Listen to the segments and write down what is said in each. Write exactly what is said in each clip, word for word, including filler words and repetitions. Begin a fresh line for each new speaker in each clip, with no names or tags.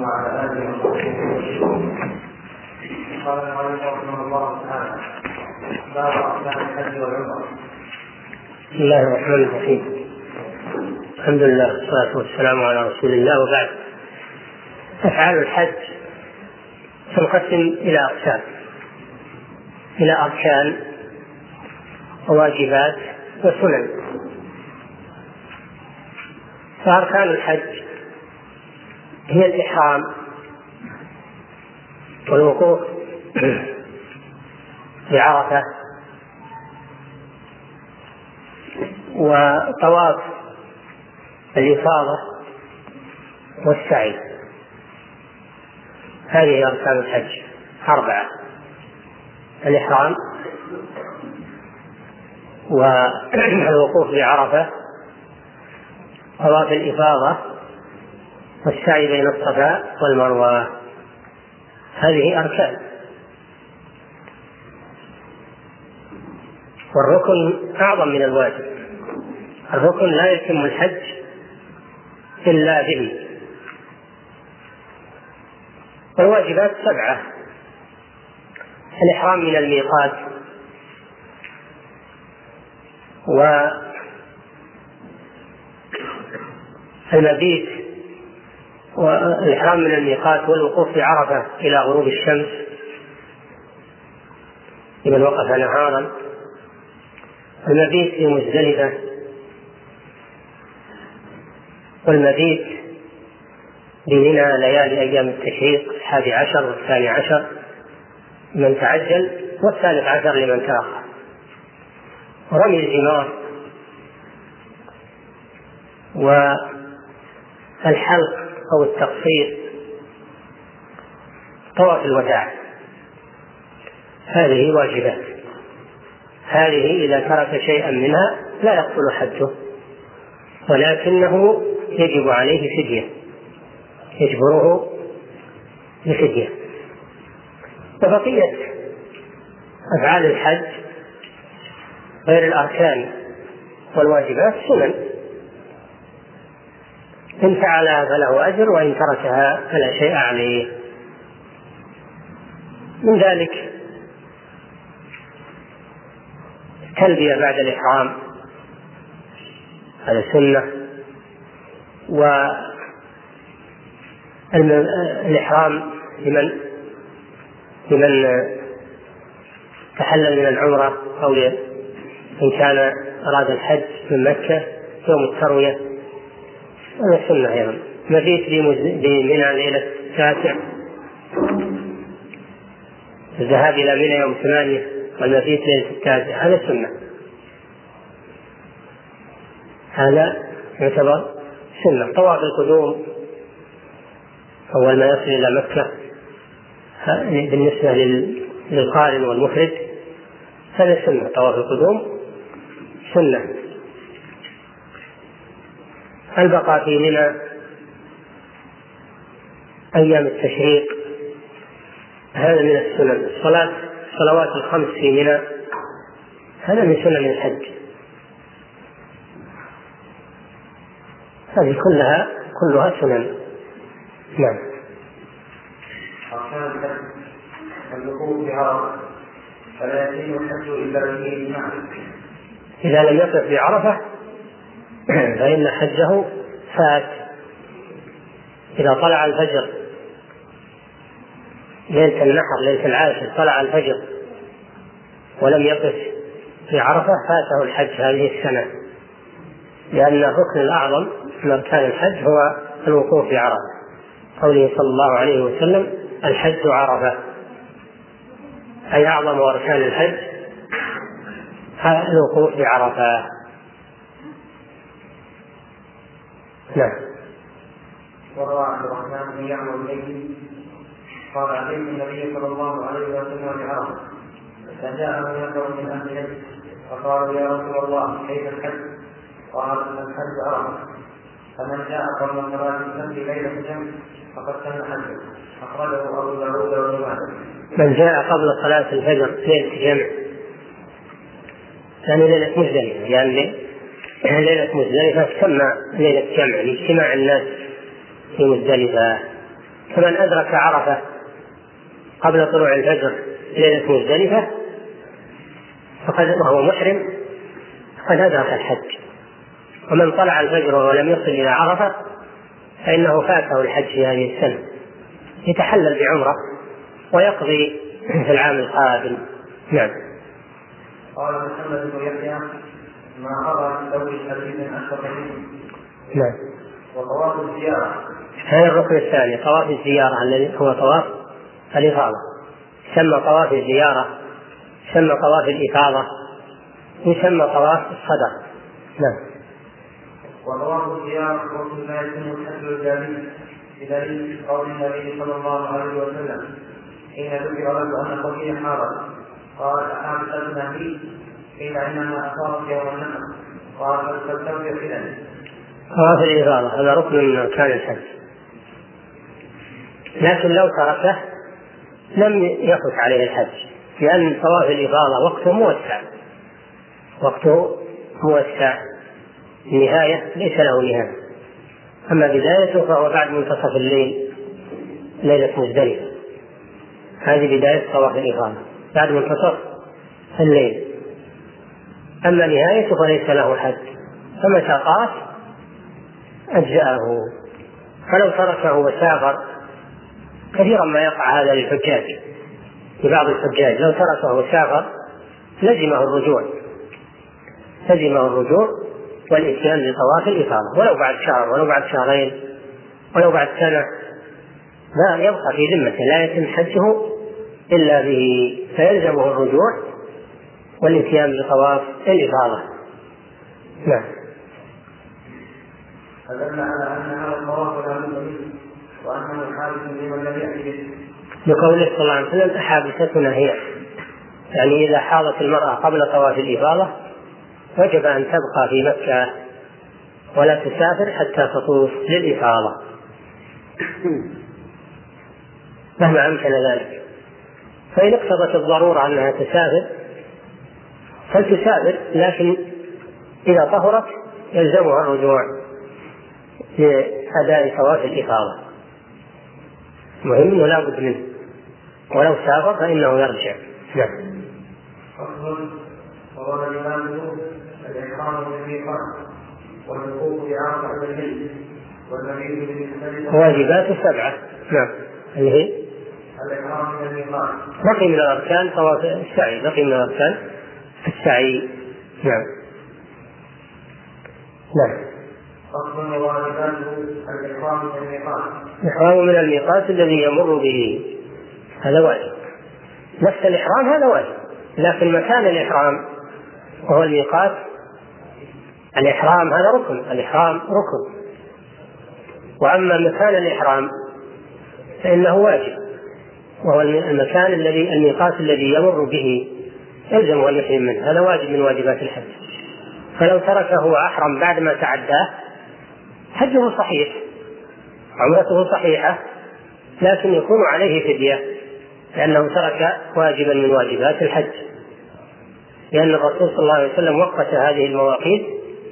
وعلى آله وصحبه. قال المؤلف رحمه الله تعالى: باب أركان الحج والعمرة.
بسم الله الرحمن الرحيم. الحمد لله والصلاة والسلام على رسول الله، وبعد. أفعال الحج تنقسم إلى أقسام، إلى أركان وواجبات وسنن. فأركان الحج هي الإحرام والوقوف بعرفة وطواف الإفاضة والسعي. هذه أركان الحج أربعة: الإحرام والوقوف بعرفة، طواف الإفاضة، والسعي بين الصفا والمروة. هذه أركان. والركن أعظم من الواجب. الركن لا يتم الحج إلا به. والواجبات سبعة: الإحرام من الميقات، والمبيت، والإحرام من الميقات والوقوف بعرفة إلى غروب الشمس لمن وقف نهارا، المبيت في مزدلفة، والمبيت بمنى ليالي أيام التشريق الحادي عشر والثاني عشر لمن تعجل، والثالث عشر لمن تأخر، ورمي الجمار، والحلق أو التقصير، طواف الوداع. هذه واجبات. هذه إذا ترك شيئا منها لا يبطل حجه، ولكنه يجب عليه فدية، يجبره بفدية. وبقية أفعال الحج غير الأركان والواجبات سنن، إن فعلها فله أجر، وإن تركها فلا شيء عليه. من ذلك التلبية بعد الإحرام، هذا سنة. والإحرام لمن لمن تحلل من العمرة، أو إن كان أراد الحج من مكة يوم التروية، هذا سنة أيضا. مبيت بمنى ليلة التاسع، الذهاب إلى منى يوم ثمانية، والمبيت ليلة التاسع، هذا سنة. هذا يعتبر سنة. طواف القدوم أول ما يصل إلى مكة بالنسبة للقارن والمفرد، هذا سنة. طواف القدوم سنة. البقاء في منى أيام التشريق هذا من السنن. الصلاة الصلوات الخمس في منى هذا من سنن الحج. هذه كلها كلها سنن. نعم.
أركان الحج: الوقوف بعرفة، فلا يتم الحج إلا به معه.
إذا لم يقف بعرفة فإن حجه فات. إذا طلع الفجر ليلة النحر، ليلة العاشر، طلع الفجر ولم يقف بعرفة فاته الحج هذه السنة، لأن الركن الأعظم من أركان الحج هو الوقوف بعرفة. قوله صلى الله عليه وسلم: الحج عرفة، أي أعظم أركان الحج الوقوف بعرفة. نعم.
وروى عبد الرحمن بن يعمر الليثي قال: أتيت النبي صلى الله عليه وسلم بعرفة، فجاءه نفر من أهل الحج فقالوا: يا رسول الله، كيف الحج؟ قال: الحج عرفة، فمن جاء قبل صلاة الفجر ليلة الجمع فقد تم حجه. أخرجه أبو داود وابن ماجه.
من جاء قبل صلاة الفجر ليلة الجمع يعني ليلة مزدلفة، يعني ليلة مزدلفة تسمى ليلة جمع لاجتماع الناس في مزدلفة. فمن أدرك عرفة قبل طلوع الفجر ليلة مزدلفة فقد وهو محرم فقد أدرك الحج، ومن طلع الفجر ولم يصل إلى عرفة فإنه فاته الحج في هذه السنة، يتحلل بعمرة ويقضي في العام القادم. نعم.
قال محمد بن يحيى ما أرى ذوي حديث أشرف منه.
نعم.
وطواف الزيارة
هذا الركن الثاني، طواف الزيارة الذي هو طواف الإفاضة، يسمى طواف الزيارة، يسمى طواف الإفاضة، يسمى طواف الصدقة. نعم.
وطواف الزيارة ركن لا يتم الحج الجامع بدليل قول النبي صلى الله عليه وسلم حين ذكر له أن قومي حارت قال أحابستنا فيه قيل إنها أصابت يوم النحر قال فاستوفي خلال.
طواف الإفاضة هذا ركن من أركان الحج، لكن لو تركه لم يفت عليه الحج، لأن طواف الإفاضة وقته موسع، وقته موسع، النهاية ليس له نهاية، أما بدايته فهو بعد منتصف الليل ليلة مزدلفة، هذه بداية طواف الإفاضة بعد منتصف الليل، أما نهايته فليس له حج، فمتى طاف أجزأه. فلو تركه وسافر، كثيرا ما يقع هذا للحجاج، لبعض الحجاج لو تركه وسافر لزمه الرجوع، لزمه الرجوع والإتيان لطواف الإفاضة ولو بعد شهر ولو بعد شهرين ولو بعد سنة، لا يبقى في ذمته، لا يتم حجه إلا به، فيلزمه الرجوع والإتيان لطواف الإفاضة. نعم.
فدل على أن هذا الطواف لا بد منه وأنه حادث لمن لم يأتي به.
بقوله صلى الله عليه وسلم أحابستنا هي، يعني إذا حاضت المرأة قبل طواف الإفاضة وجب أن تبقى في مكة ولا تسافر حتى تطوف للإفاضة مهما أمكن ذلك. فإن اقتضت الضرورة أنها تسافر فلتسافر، لكن إذا طهرت يلزمها الرجوع لأداء طواف الإفاضة، مهم ولا بد منه، ولو سافر فإنه يرجع. نعم.
وقال الإمام الإحرام بالميقات والوقوف بعرفة البيت والمبيت بالمختلفة
واجبات سبعة. نعم. اللي هي
الإحرام بالميقات
بقي من الأركان طواف السعي، بقي من الأركان السعي. نعم. نعم.
فصل وواجباته الإحرام من الميقات.
الإحرام من الميقات الذي يمر به هذا واجب، نفس الإحرام هذا واجب، لكن مكان الإحرام وهو الميقات، الإحرام هذا ركن، الإحرام ركن، وأما مكان الإحرام فإنه واجب، وهو المكان الذي الميقات الذي يمر به يلزم المحرم منه، هذا واجب من واجبات الحج. فلو تركه وأحرم بعد ما تعداه حجه صحيح، عمرته صحيحة، لكن يكون عليه فدية لأنه ترك واجبا من واجبات الحج، لأن الرسول صلى الله عليه وسلم وقت هذه المواقيت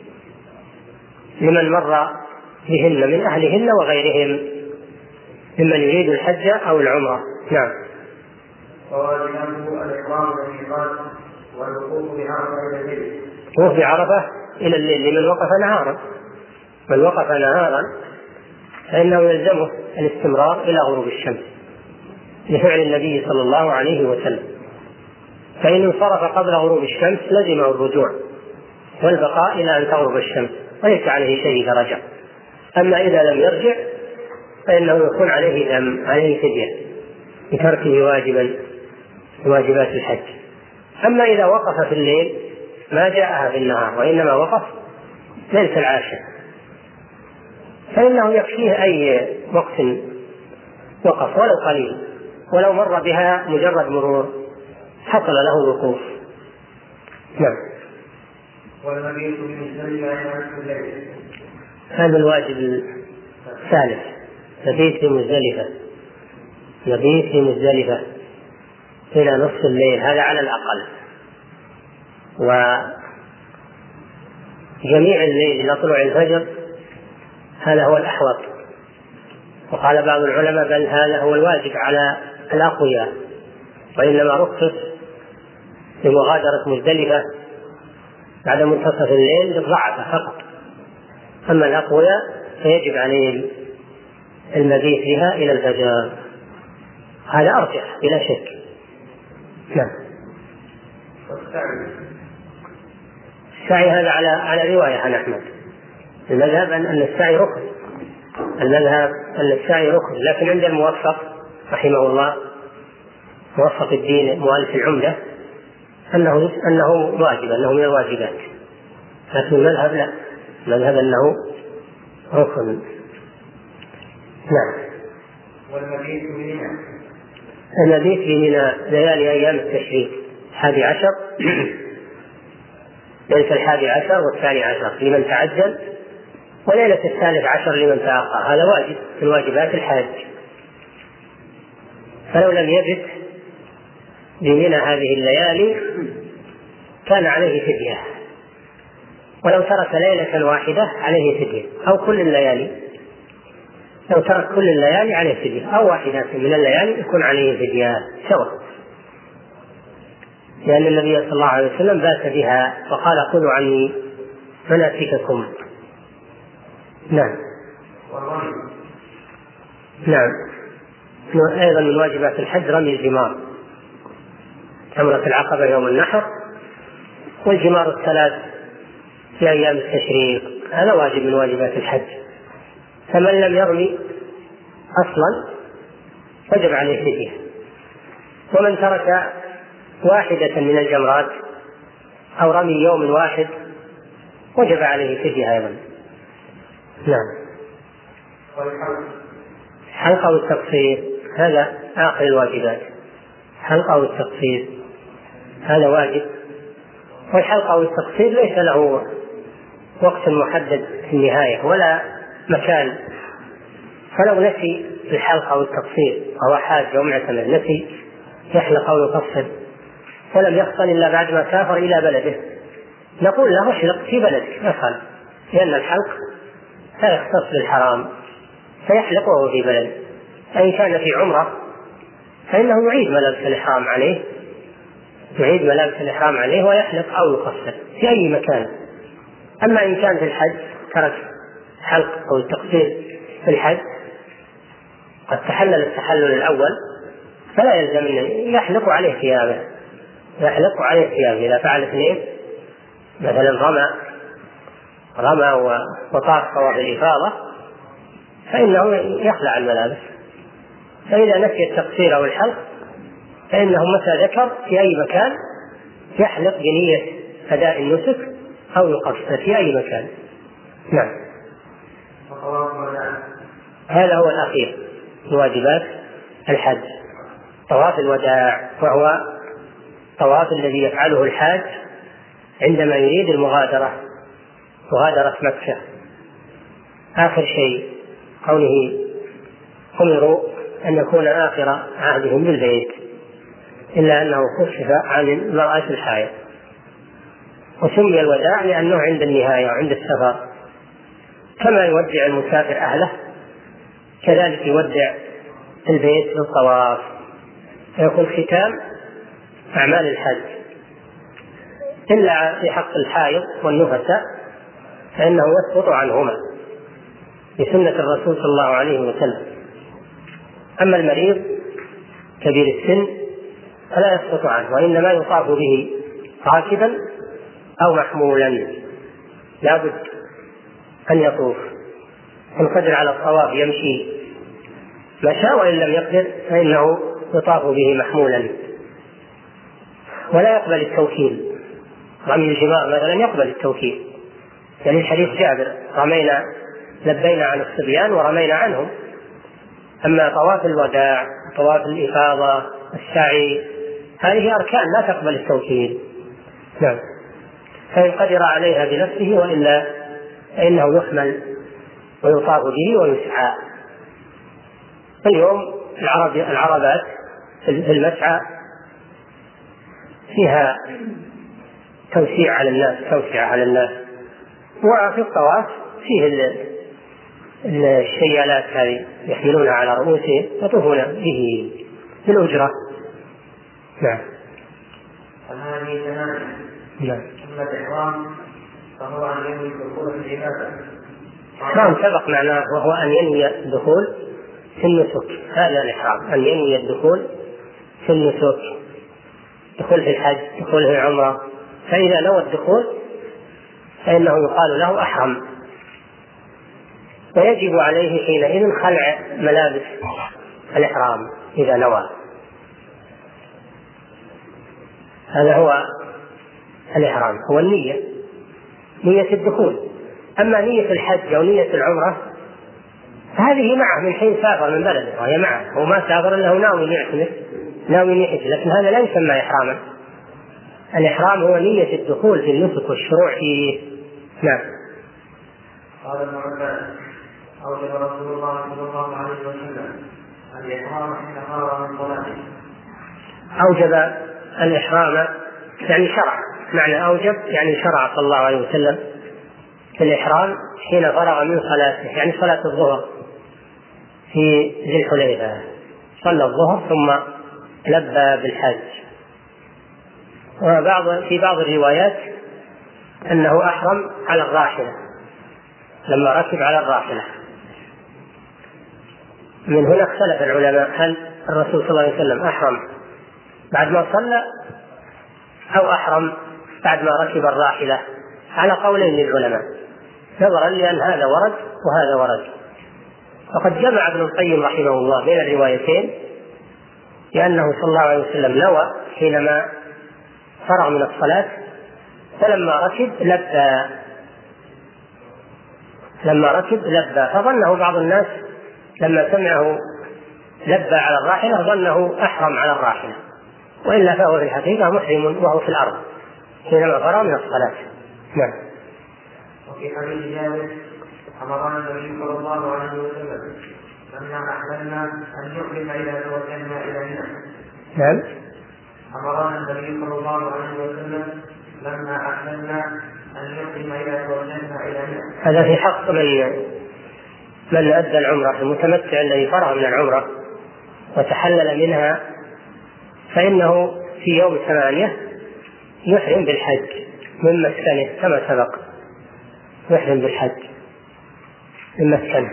لمن مر بهن من أهلهن وغيرهم ممن يريد الحج أو العمرة. نعم.
وواجباته الإحرام بالميقات والوقوف بعرفة إلى الليل.
وقوف بعرفة إلى الليل لمن وقف نهارا، من وقف نهارا فإنه يلزمه الاستمرار إلى غروب الشمس لفعل النبي صلى الله عليه وسلم، فإن انصرف قبل غروب الشمس لزمه الرجوع والبقاء إلى أن تغرب الشمس وليس عليه شيء إذا رجع. أما إذا لم يرجع فإنه يكون عليه دم، عليه فدية بتركه واجبا واجبات الحج. أما إذا وقف في الليل ما جاءها في النهار وإنما وقف ليلة العاشر فإنه يكفيه أي وقت وقف ولو قليل، ولو مر بها مجرد مرور حصل له الوقوف. نعم.
والمبيت بمزدلفة عند الليل.
هذا الواجب الثالث، مبيت في مزدلفة، مبيت في مزدلفة إلى نصف الليل، هذا على الأقل، وجميع الليل إلى طلوع الفجر هذا هو الأحوط، وقال بعض العلماء بل هذا هو الواجب على الأقوياء، وإنما رخص لمغادرة مزدلفة بعد منتصف الليل للضعف فقط، أما الأقوياء فيجب عليهم المبيت بها إلى الفجر. هذا أرجح بلا شك. نعم. السعي هذا على على رواية عن أحمد. المذهب أن السعي ركن، المذهب أن السعي ركن، لكن عند الموفق رحمه الله موفق الدين مؤلف العمدة أنه أنه واجب، أنه من الواجبات، لكن المذهب لا، المذهب أنه ركن. نعم.
والمبيت بمنى،
المبيت بمنى ليالي أيام التشريق الحادي عشر ليلة الحادي عشر والثاني عشر لمن تعجل، وليلة الثالث عشر لمن تأخر، هذا واجب من واجبات الحاج. فلو لم يبت بمنى هذه الليالي كان عليه فدية، ولو ترك ليلة واحدة عليه فدية، أو كل الليالي، لو ترك كل الليالي عليه فدية، أو واحدة من الليالي يكون عليه فدية سواء، لأن النبي صلى الله عليه وسلم بات بها وقال خذوا عني مناسككم. نعم. نعم. أيضا من واجبات الحج رمي الجمار، جمرة العقبة يوم النحر، والجمار الثلاث في أيام التشريق، هذا واجب من واجبات الحج. فمن لم يرمي أصلا وجب عليه فدية، ومن ترك واحدة من الجمرات أو رمي يوم واحد وجب عليه فدية أيضا. نعم. حلقة والتقصير هذا آخر الواجبات، حلقة والتقصير هذا واجب، والحلقة والتقصير ليس له وقت محدد في النهاية ولا مكان، فلو نسي الحلقة والتقصير وهو حاج ومعتمر نسي يحلق أو يقصر ولم يحصل إلا بعد ما سافر إلى بلده، نقول له احلق في بلدك افعل، لأن الحلق لا يختص بالحرام فيحلق وهو في بلده. فإن كان في عمرة فإنه يعيد ملابس الإحرام عليه، يعيد ملابس الإحرام عليه ويحلق أو يقصر في أي مكان. أما إن كان في الحج ترك حلق أو التقصير في الحج، قد تحلل التحلل الأول فلا يلزم أن يحلق عليه ثيابه، يحلق عليه ثيابه إذا فعل اثنين، مثلا رمى رمى وطاف طواف الإفاضة فإنه يخلع الملابس. فإذا نسي التقصير أو الحلق فإنه متى ذكر في أي مكان يحلق بنية أداء النسك أو يقصر في أي مكان. نعم. هذا هو الأخير من واجبات الحج، طواف الوداع، وهو طواف الذي يفعله الحاج عندما يريد المغادرة، مغادرة مكة. آخر شيء كونه أمروا أن يكون آخر عهدهم بالبيت، إلا أنه خفف عن المرأة الحائض، وسمي الوداع لأنه عند النهاية وعند السفر، كما يودع المسافر أهله كذلك يودع البيت بالطواف، فيكون ختام أعمال الحج، إلا في حق الحائض والنفساء فإنه يسقط عنهما بسنة الرسول صلى الله عليه وسلم. أما المريض كبير السن فلا يسقط عنه، وإنما يطاف به راكبا أو محمولا، لا بد أن يطوف، إن قدر على الطواف يمشي مشى، وإن لم يقدر فإنه يطاف به محمولا. ولا يقبل التوكيل، رمي الجمار مثلا يقبل التوكيل، يعني حديث جابر رمينا لبينا عن الصبيان ورمينا عنهم. أما طواف الوداع، طواف الإفاضة، السعي، هذه أركان لا تقبل التوكيل. نعم. فإن قدر عليها بنفسه وإلا فإنه يحمل ويطاف به ويسعى. اليوم العرب العربات في المسعى فيها توسيع على الناس، توسع على الناس، وفي الطواف فيه الشيالات هذه يحملونها على رؤوسهم يطوفون به بالأجرة. نعم.
هذه ثمانية.
نعم.
أما الإحرام فهو أن ينوي الدخول في العبادة.
الإحرام سبق معناه وهو أن ينوي الدخول في النسك، هذا الإحرام، أن ينوي الدخول في النسك، دخول في الحج، دخول في العمرة. فإذا نوى الدخول فإنه يقال له أحرم، ويجب عليه حينئذ خلع ملابس الإحرام إذا نوى. هذا هو الإحرام، هو النية، نية الدخول. أما نية الحج أو نية العمرة فهذه معه من حين سافر من بلده، وهي معه، هو ما سافر إلا هو ناوي يعتمر ناوي يحج، لكن هذا لا يسمى إحراما. الإحرام هو نية الدخول في النسك والشروع فيه. نعم.
قال ابن عباس: أوجب رسول الله صلى الله عليه وسلم الإحرام حين فرغ من صلاته.
أوجب الإحرام يعني شرع، معنى أوجب يعني شرع صلى الله عليه وسلم في الإحرام حين فرغ من صلاته، يعني صلاة الظهر في ذي الحليفة، صلى الظهر ثم لبى بالحج. وبعض في بعض الروايات أنه أحرم على الراحلة لما ركب على الراحلة. من هنا اختلف العلماء هل الرسول صلى الله عليه وسلم أحرم بعد ما صلى أو أحرم بعد ما ركب الراحلة، على قولين للعلماء نظرا لأن هذا ورد وهذا ورد. وقد جمع ابن القيم رحمه الله بين الروايتين، لأنه صلى الله عليه وسلم نوى حينما فرغ من الصلاة، فلما ركب لبى لما ركب لبى فظنه بعض الناس لما سمعه لبى على الراحلة ظنه أحرم على الراحلة، وإلا فهو في الحقيقة محرم وهو في الأرض حينما فرغ من الصلاة. نعم.
وفي حديث جابر: أمرنا النبي صلى الله عليه وسلم لما أحللنا أن نحرم إذا توجهنا إلى منى.
نعم.
أمرنا النبي صلى الله عليه وسلم لما أحللنا أن نحرم إذا توجهنا إلى منى.
هذا في حق من من أدى العمرة، المتمتع الذي فرغ من العمرة وتحلل منها، فإنه في يوم ثمانية يحرم بالحج من مسكنه كما سبق، يحرم بالحج من مسكنه.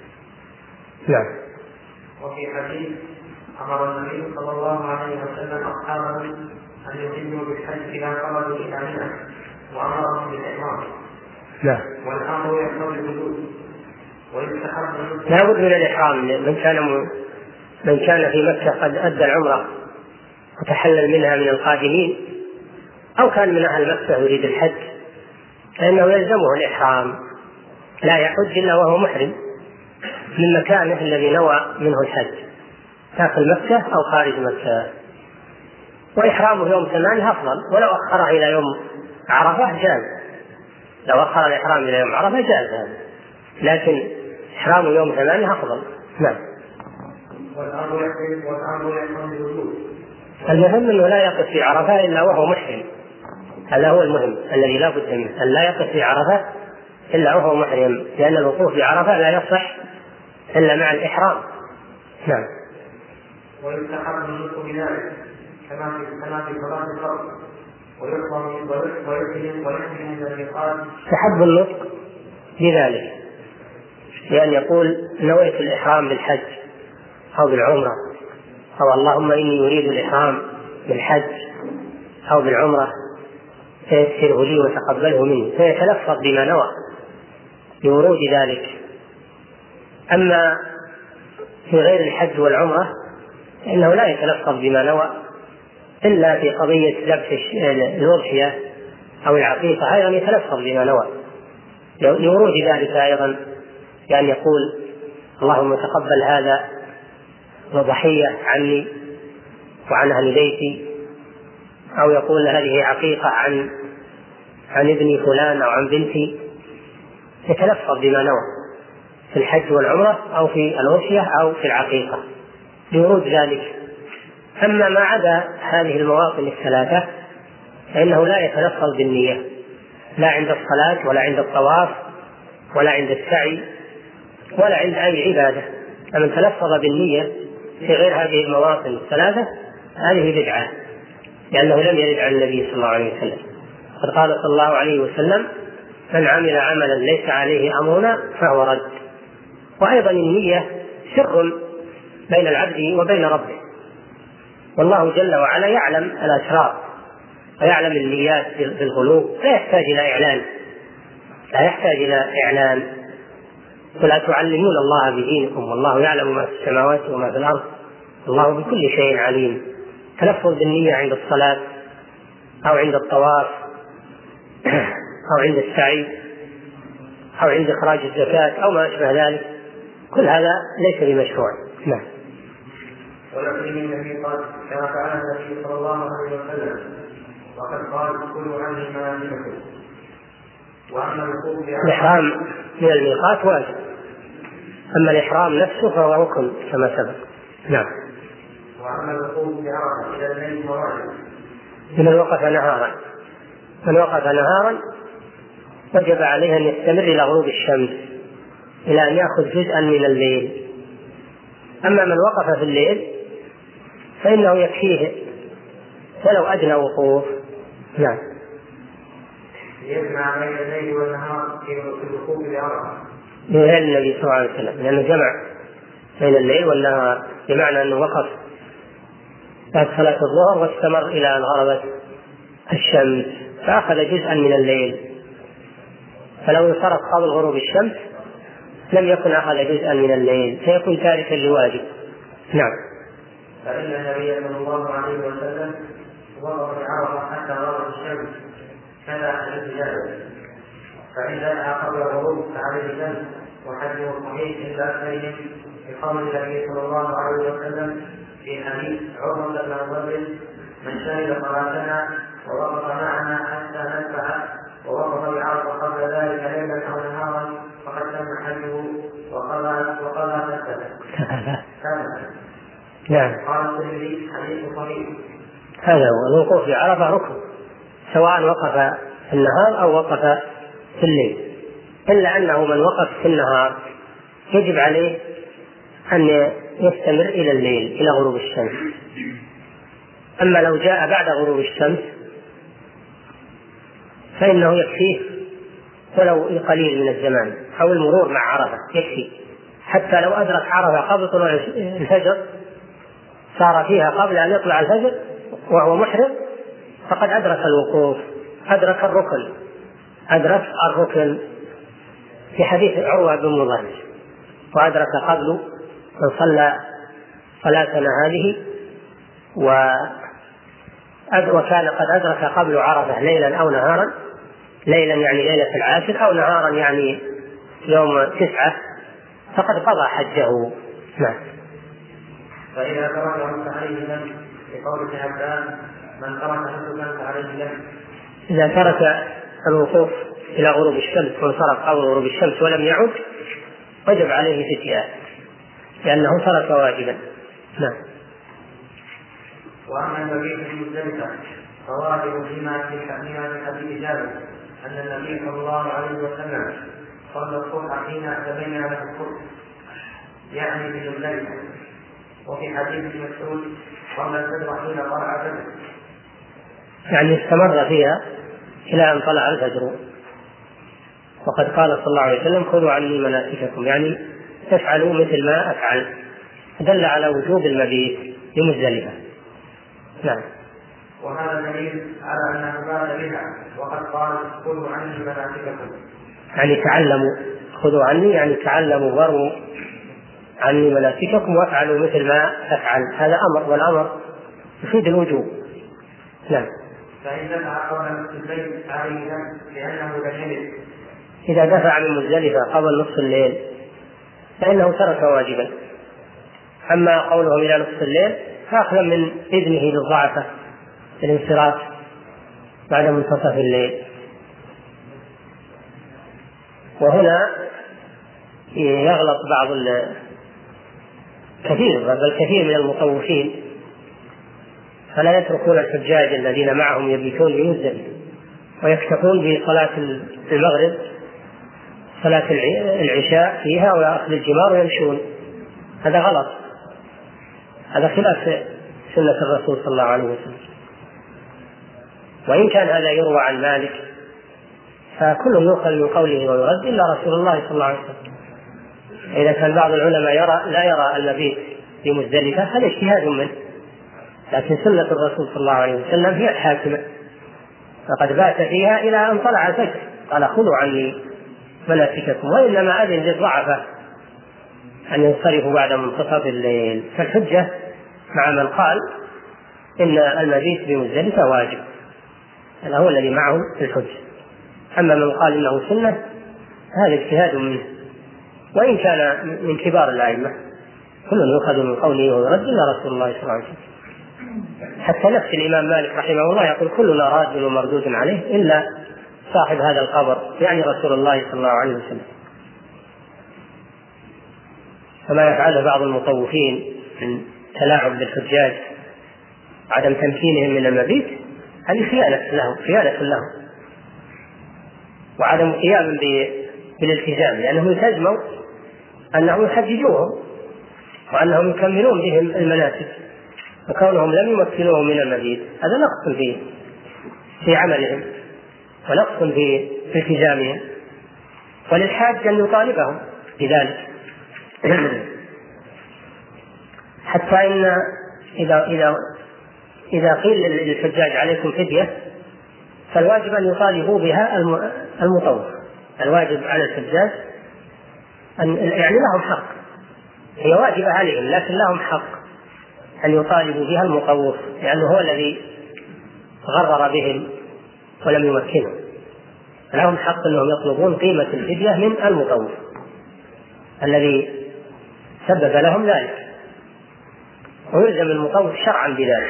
نعم.
وفي حديث: أمر النبي صلى الله عليه وسلم أصحابه أن يحرموا بالحج إذا خرجوا إلى منى، وأمرهم بالإحرام.
نعم.
والأمر يقتضي الوجوب ويستحب.
لا بد من الإحرام. من كان من كان في مكة قد أدى العمرة وتحلل منها من القادمين، أو كان من أهل مكة يريد الحج، فإنه يلزمه الإحرام، لا يحج إلا وهو محرم من مكانه الذي نوى منه الحج، داخل مكة أو خارج مكة. وإحرامه يوم ثمانية أفضل، ولو أخره إلى يوم عرفة جاز، لو أخر الإحرام إلى يوم عرفة جاز هذا، لكن إحرامه يوم ثمانية أفضل. نعم.
والأمر يقتضي الوجوب.
المهم أنه لا يقف في عرفة إلا وهو محرم، هذا هو المهم الذي لا بد منه، أن لا يقف في عرفة إلا وهو محرم، لأن الوقوف في عرفة لا يصح إلا مع الإحرام. نعم.
ويستحب النطق بذلك كما في كما في صلاة الفرض، ويحرم ويحرم ويحرم من الميقات.
يستحب النطق بذلك، لأن يقول نويت الإحرام بالحج أو بالعمرة، أو اللهم إني أريد الإحرام بالحج أو بالعمرة فيسره لي وتقبله مني، فيتلفظ بما نوى بورود ذلك. أما في غير الحج والعمرة فإنه لا يتلفظ بما نوى إلا في قضية ذبح الأضحية أو العقيقة، أيضا يتلفظ بما نوى لورود ذلك أيضا، يعني يقول اللهم تقبل هذا وضحية عني وعن أهل بيتي، أو يقول هذه عقيقة عن عن ابني فلان أو عن بنتي، يتلفظ بما نوى في الحج والعمرة أو في الأضحية أو في العقيقة لورود ذلك. أما ما عدا هذه المواطن الثلاثة فإنه لا يتلفظ بالنية، لا عند الصلاة ولا عند الطواف ولا عند السعي ولا عند أي عبادة. فمن تلفظ بالنية في غير هذه المواطن الثلاثة هذه بدعة، لأنه لم يرد عن النبي صلى الله عليه وسلم. قد قال صلى الله عليه وسلم: من عمل عملا ليس عليه أمرنا فهو رد. وأيضا النية سر بين العبد وبين ربه، والله جل وعلا يعلم الأسرار ويعلم النيات بالقلوب، لا يحتاج إلى إعلان لا يحتاج إلى إعلان ولا تعلمون الله بدينكم والله يعلم ما في السماوات وما في الأرض الله بكل شيء عليم. تلفظ بالنية عند الصلاة أو عند الطواف أو عند السعي أو عند إخراج الزكاة أو ما أشبه ذلك، كل هذا ليس بمشروع. نعم.
ولكن النبي قال كما فعل النبي صلى الله عليه وسلم، وقد قال: كلوا عني مناسككم. وأما الوقوف
الإحرام من الميقات واجب، أما الإحرام نفسه فهو ركن كما سبق. نعم.
وأما الوقوف بعرفة إلى الليل فواجب.
من وقف نهارا من وقف نهارا وجب عليه أن يستمر إلى غروب الشمس، إلى أن يأخذ جزءا من الليل. أما من وقف في الليل فإنه يكفيه ولو أدنى وقوف. نعم.
يجمع بين الليل والنهار في الوقوف بعرفة
بهذا النبي صلى الله عليه وسلم، لأنه جمع بين الليل والنهار، بمعنى أنه وقف بعد صلاة الظهر واستمر إلى أن غربت الشمس فأخذ جزءا من الليل، فلو انصرف قبل غروب الشمس لم يكن أخذ جزءا من الليل فيكون تاركا لواجب. نعم.
فإن النبي صلى الله عليه وسلم وقف بعرفة حتى غربت الشمس كذا حديث جابر، فإن لها قبل الغروب فعليه الشمس وحده صحيح إلا أكثرهم بقول النبي صلى الله عليه وسلم في حديث عمر بن المضرب: من شهد صلاتنا ووقف معنا حتى ندفع ووقف بعرفة قبل ذلك ليلا أو نهارا فقد تم حجه وقضى وقضى نفسه.
نعم.
قال الترمذي: حديث صحيح.
هذا هو الوقوف بعرفة ركن، سواء وقف في النهار أو وقف في الليل، إلا أنه من وقف في النهار يجب عليه أن يستمر إلى الليل إلى غروب الشمس. أما لو جاء بعد غروب الشمس فإنه يكفيه ولو قليل من الزمان أو المرور مع عرفة يكفي، حتى لو أدرك عرفة قبل طلوع الفجر صار فيها قبل أن يطلع الفجر وهو محرم فقد أدرك الوقوف، أدرك الركن أدرك الركن في حديث عروة بن مضرب: وأدرك قبل من صلى صلاتنا هذه وكان قد أدرك قبل عرفة ليلا أو نهارا، ليلا يعني ليلة العاشر أو نهارا يعني يوم تسعة فقد قضى حجه. نعم.
فإذا تركه فعليه ذنب بقول ابن عباس: من ترك نسكا فعليه ذنب.
إذا ترك الوقوف إلى غروب الشمس وانصرف قبل غروب الشمس ولم يعد وجب عليه فدية لأنه ترك واجبا. نعم.
وأما المبيت في مزدلفة فواجب فيما في حديث جابر أن النبي صلى الله عليه وسلم صلى الصبح حين تبين له الصبح يعني في مزدلفة. وفي حديث مسعود صلى الفجر حين طلع الفجر،
يعني استمر فيها إلى أن طلع الفجر. وقد قال صلى الله عليه وسلم: خذوا عني مناسككم، يعني تفعلوا مثل ما أفعل، دل على وجوب المبيت بمزدلفة. نعم.
وهذا دليل على أنه بات بها، وقد قال: خذوا عني مناسككم،
يعني تعلموا، خذوا عني يعني تعلموا وروا عني مناسككم وافعلوا مثل ما أفعل، هذا أمر، والأمر يفيد الوجوب. نعم.
فإن دفع قبل نصف الليل عليه ذنب لأنه لم يرد.
إذا دفع من مزدلفة قبل نصف الليل فإنه ترك واجبا. أما قولهم إلى نصف الليل فأخذا من إذنه للضعفة الانصراف بعد منتصف الليل. وهنا يغلط بعض كثير بل كثير من المطوفين فلا يتركون الحجاج الذين معهم يبيتون بمزدلفة ويكتفون بصلاة المغرب صلاة العشاء فيها ويأخذ الجمار ويمشون، هذا غلط، هذا خلاف سنة الرسول صلى الله عليه وسلم. وإن كان هذا يروى عن مالك فكله يؤخذ من قوله ويرد إلا رسول الله صلى الله عليه وسلم. إذا كان بعض العلماء يرى لا يرى المبيت في مزدلفة هذا اجتهاد منه، لكن سنة الرسول صلى الله عليه وسلم هي الحاكمة، فقد بات فيها إلى أن طلع الفجر قال خذوا عني مناسككم، وإنما أذن للضعفاء أن ينصرفوا بعد منتصف الليل. فالحجة مع من قال إن المبيت بمزدلفة واجب، هذا هو الذي معه الحجة. أما من قال إنه سنة هذا اجتهاد منه، وإن كان من كبار الأئمة كل يؤخذ من قوله ويرد إلا رسول الله صلى الله عليه وسلم. حتى نفس الإمام مالك رحمه الله يقول كلنا راد ومردود عليه إلا صاحب هذا القبر، يعني رسول الله صلى الله عليه وسلم. كما يفعله بعض المطوفين من تلاعب بالحجاج عدم تمكينهم من المبيت، هذه خيانة لهم خيانة لهم وعدم قيام بالالتزام، لأنهم يلتزموا أنهم يحججوهم وأنهم يكملون بهم المناسك، وكونهم لم يمكنوهم من المبيت هذا نقص في في عملهم ونقص في التزامهم، وللحاج أن يطالبهم بذلك. حتى إن إذا إذا إذا قيل للحجاج عليكم فدية فالواجب أن يطالبوا بها المطوف، الواجب على الحجاج أن يعني لهم حق، هي واجبة عليهم لكن لهم حق أن يطالبوا بها المطوف، لأنه هو الذي غرر بهم ولم يمكنهم، لهم حق أنهم يطلبون قيمة الفدية من المطوف الذي سبب لهم ذلك، ويلزم المطوف شرعا بذلك.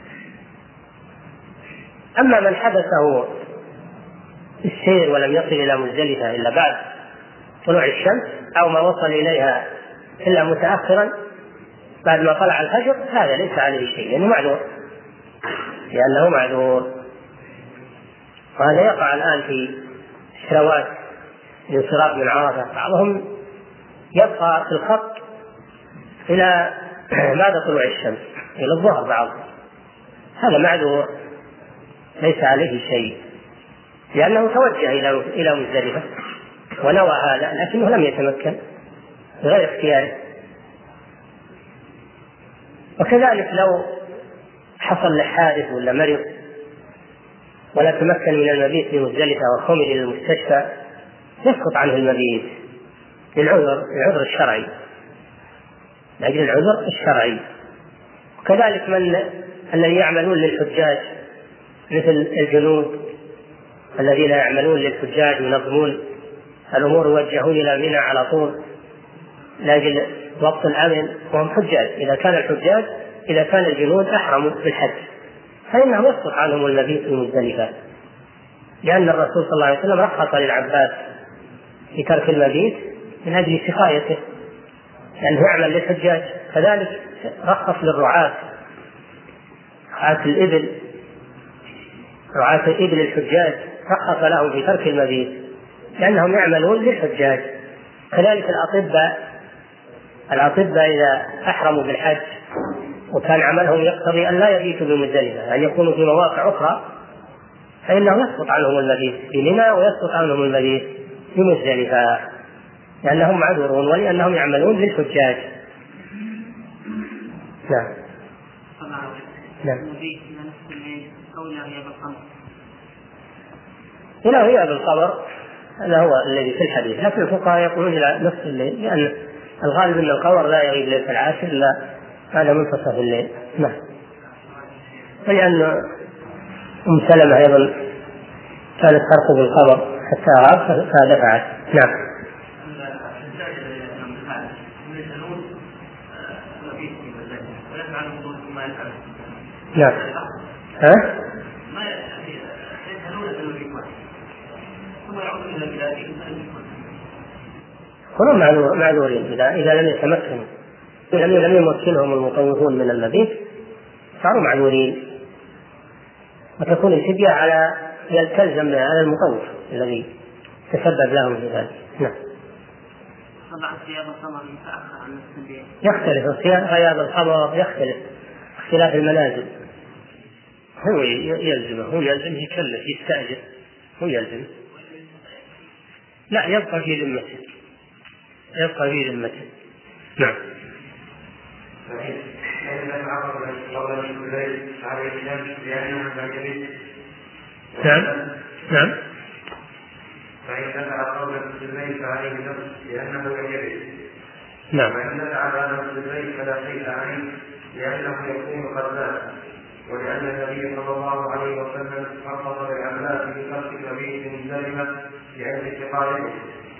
أما من حدثه السير ولم يصل إلى مزدلفة إلا بعد طلوع الشمس أو ما وصل إليها إلا متأخرا بعد ما طلع الفجر هذا ليس عليه شيء لأنه معذور، لأنه معذور. وهذا يقع الآن في الشروات الانصراف من عرفة، بعضهم يبقى في الخط إلى بعد طلوع الشمس إلى الظهر بعضهم، هذا معذور ليس عليه شيء لأنه توجه إلى إلى مزدلفة ونوى هذا لكنه لم يتمكن بغير اختياره. وكذلك لو حصل له حادث ولا مرض ولا تمكن من المبيت في مزدلفة وحمل إلى المستشفى يسقط عنه المبيت للعذر العذر الشرعي لأجل العذر الشرعي. وكذلك من الذين يعملون للحجاج مثل الجنود الذين يعملون للحجاج ينظمون الأمور ويوجهون إلى منى على طول لأجل ضبط الأمن وهم حجاج، إذا كان الحجاج إذا كان الجنود أحرموا بالحج فإنهم يسقط عنهم المبيت في مزدلفة، لأن الرسول صلى الله عليه وسلم رخص للعباس في ترك المبيت من أجل سقايته لأنه يعمل للحجاج، كذلك رخص للرعاة رعاة الإبل رعاة الإبل الحجاج رخص لهم في ترك المبيت لأنهم يعملون للحجاج. كذلك الأطباء الأطباء إذا أحرموا بالحج وكان عملهم يقتضي أن لا يبيتوا بمزدلفة أن يكونوا في مواقع أخرى فإنه يسقط عنهم المبيت في منى ويسقط عنهم المبيت في مزدلفة لأنهم معذورون ولأنهم يعملون للحجاج. نعم. نعم. إلى غياب القبر هذا هو الذي في الحديث، لكن الفقهاء يقولون إلى نصف الليل لأن الغالب أن القبر لا يغيب ليلة العاشر إلا هذا منتصف الليل. نعم. ولأن أم سلمة أيضا كانت ترقب القبر حتى غاب فدفعت. نعم. نعم. ها؟ هم معذورين إذا إذا لم يتمكنوا لم لم يمكنهم المطوفون من المبيت صاروا معذورين، وتكون الفدية على يلتزم على المطوف الذي تسبب لهم في ذلك. نعم.
طبعا صيام القمر متأخر عن السنبيل.
يختلف غياب القمر، يختلف اختلاف المنازل. هو يلزمه، هو يلزم يكلف يستأجر، هو يلزم. لا، يبقى في ذمته، يبقى في ذمته. نعم. نعم. نعم.
فإن دفع قول المسلمين فعليه نفس لأنه يجب.
نعم.
وإن دفع على المسلمين فلا شيء عليه لأنه يكون قد مات. ولأن النبي صلى الله عليه وسلم خصص بالأملاك بخلق المبيت المسلمة لأجل سقايته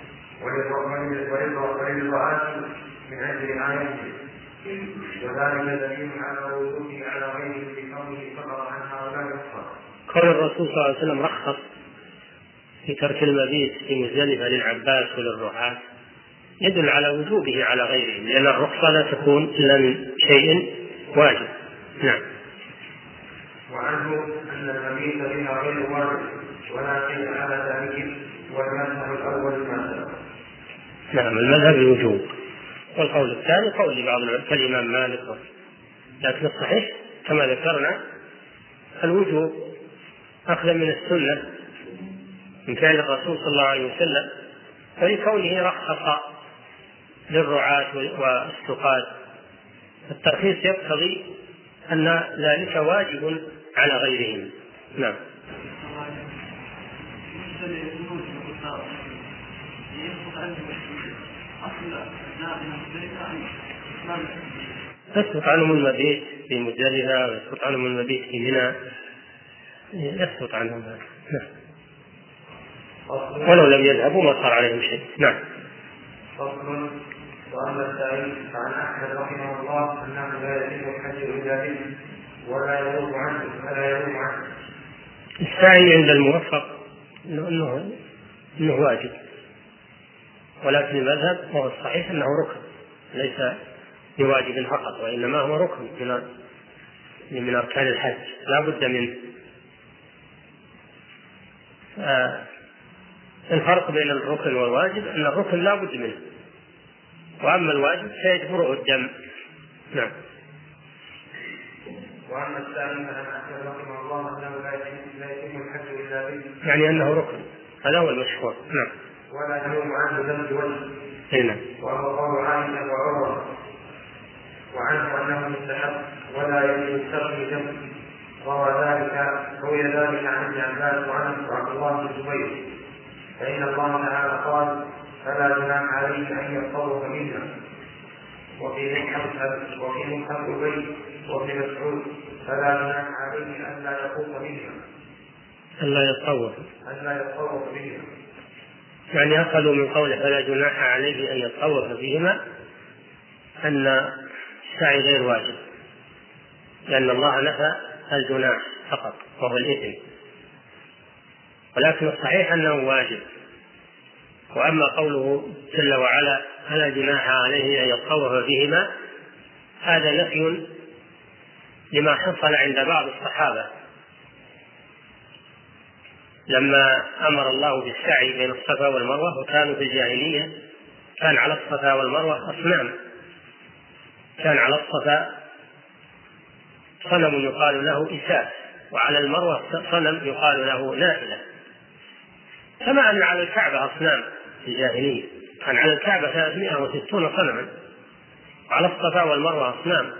وللرعاة من أجل رعايته، وذلك دليل على وجوده على غيره بقوله فقط عن هؤلاء الأخرى.
قال الرسول صلى الله عليه وسلم رخص في ترك المبيت في مزدلفة للعباس وللرعاة، يدل على وجوبه على غيرهم، لأن الرخصة لا تكون إلا من شيء واجب. نعم.
وعنه أن المبيت بها غير واجب ولا شيء على ذلك، والمذهب الأول المذهب.
نعم، المذهب الوجوب، والقول الثاني قول بعض العلماء مالك، لكن الصحيح كما ذكرنا الوجوب أخذ من السنة من فعل الرسول صلى الله عليه وسلم، ولكونه رخص للرعاة والسقاة. الترخيص يقتضي أن ذلك واجب على غيرهم. نعم. يسقط عنهم المبيت في مزدلفة ويسقط عنهم المبيت في منى، يسقط عنهم هذا. نعم. ولو لم يذهبوا ما صار عليهم شيء. نعم.
فصل. وأما السائل فعن أحمد رحمه الله أنه لا يجب الحج إلا به ولا يروم عنه ولا يروم عنه.
السعي عند الموفق إنه إنه واجب، ولكن المذهب وهو الصحيح أنه ركن ليس بواجب فقط، وإنما هو ركن من من أركان الحج لا بد منه. آه الفرق بين الركن والواجب أن الركن لا بد منه، وأما الواجب فيجبره الدم. نعم.
وأما السائل فعن أحمد رحمه الله أنه لا يتم الحج إلا به،
يعني أنه ركن، هذا هو المشهور. نعم.
ولا يروم عنه ذنب وجه.
نعم.
وهو قول عائشة وعروة، وعنه أنه مستحب ولا يجب الترك ذنب. روى ذلك روي ذلك عن ابن عباس وعنه وعبد الله بن الزبير، فإن الله تعالى قال فلا جناح عليه أن يتصرف منها. وفي مصحف وفي مصحف البيت وفي مسعود فلا جناح عليه أن لا يطوف منها،
أن لا يتصور
أن لا يتصرف منها.
يعني أخذوا من قوله فلا جناح عليه أن يتصور فيهما أن السعي غير واجب، لأن الله نفى الجناح فقط وهو الإثم، ولكن الصحيح أنه واجب. وأما قوله جل وعلا فلا جناح عليه أن يتصور فيهما، هذا نفي لما حصل عند بعض الصحابة لما أمر الله بالسعي بين الصفا والمروة، وكانوا في الجاهلية كان على الصفا والمروة أصنام، كان على الصفا صنم يقال له إساس، وعلى المروة صنم يقال له نائلة، كما أن على الكعبة أصنام في الجاهلية، كان على الكعبة ثلاثمائة وستون صنما، وعلى الصفا والمروة أصنام.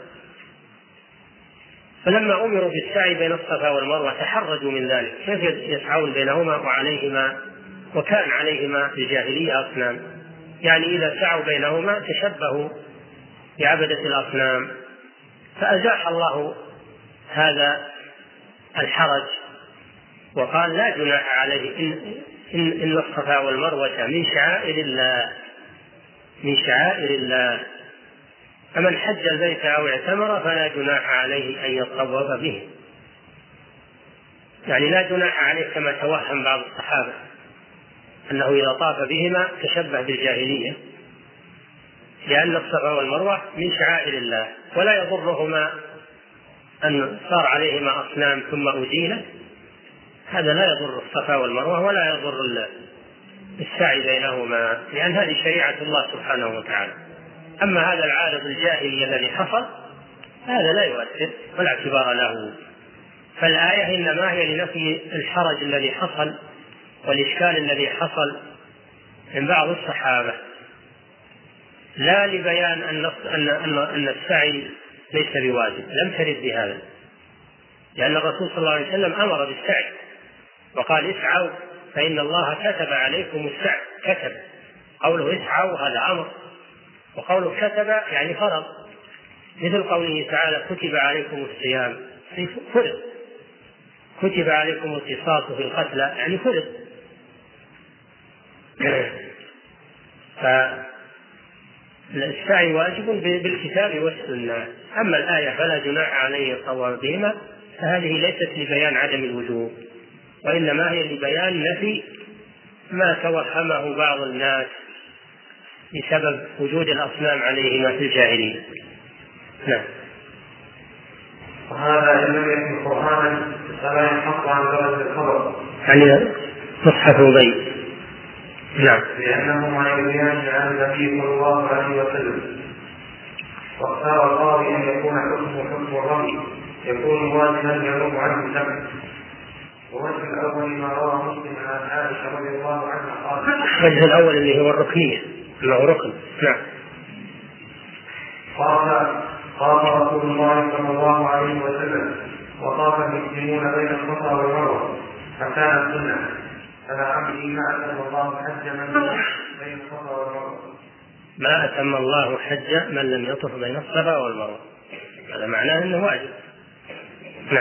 فلما أمروا بالسعي بين الصفا والمروة تحرجوا من ذلك، كيف يسعون بينهما وعليهما وكان عليهما في الجاهلية أصنام؟ يعني إذا سعوا بينهما تشبهوا بعبدة الأصنام، فأزاح الله هذا الحرج وقال لا جناح عليه إن, إن, إن الصفا والمروة من شعائر الله، من شعائر الله، فمن حج البيت أو اعتمر فلا جناح عليه أن يطوف به. يعني لا جناح عليه كما توهم بعض الصحابة أنه إذا طاف بهما تشبه بالجاهلية، لأن الصفا والمروة من شعائر الله، ولا يضرهما أن صار عليهما أصنام ثم أزيلت، هذا لا يضر الصفا والمروة ولا يضر السعي بينهما، لأن هذه شريعة الله سبحانه وتعالى. أما هذا العارض الجاهلي الذي حصل هذا لا يؤثر ولا اعتبار له. فالآية إنما هي لنفي الحرج الذي حصل والإشكال الذي حصل من بعض الصحابة، لا لبيان أن السعي ليس بواجب، لم ترد بهذا، لأن الرسول صلى الله عليه وسلم أمر بالسعي وقال اسعوا فإن الله كتب عليكم السعي. كتب، قوله اسعوا هذا أمر، وقوله كتب يعني فرض، مثل قوله تعالى كتب عليكم الصيام فرض، كتب عليكم القصاص في القتلى يعني فرض. فالسعي واجب بالكتاب والسنة. أما الآية فلا جناح عليه الطواف بهما فهذه ليست لبيان عدم الوجوب، وإنما هي لبيان نفي ما توهمه بعض الناس بسبب وجود الأصنام عليهما في الجاهلية. نعم.
وهذا إن لم يكن قرآنا فلا ينحط عن درجة الخبر،
يعني مصحف أبي. نعم.
لأنه ما يبين عن النبي صلى الله عليه وسلم. واختار القاضي أن يكون حكمه حكم الرمي يكون واجبا ينوب عنه الدم. ووجه الأول ما روى مسلم عن عائشة رضي الله عنها قال.
الوجه الأول اللي هو الركنية، أنه ركن. نعم.
قال قال رسول الله صلى الله عليه وسلم وطاف المسلمون بين الصفا والمروة فكانت سنة، فلعمري ما أتم الله حج من بين الصفا والمروة.
ما أتم الله حج من لم يطف بين الصفا والمروة، هذا معناه أنه واجب. نعم.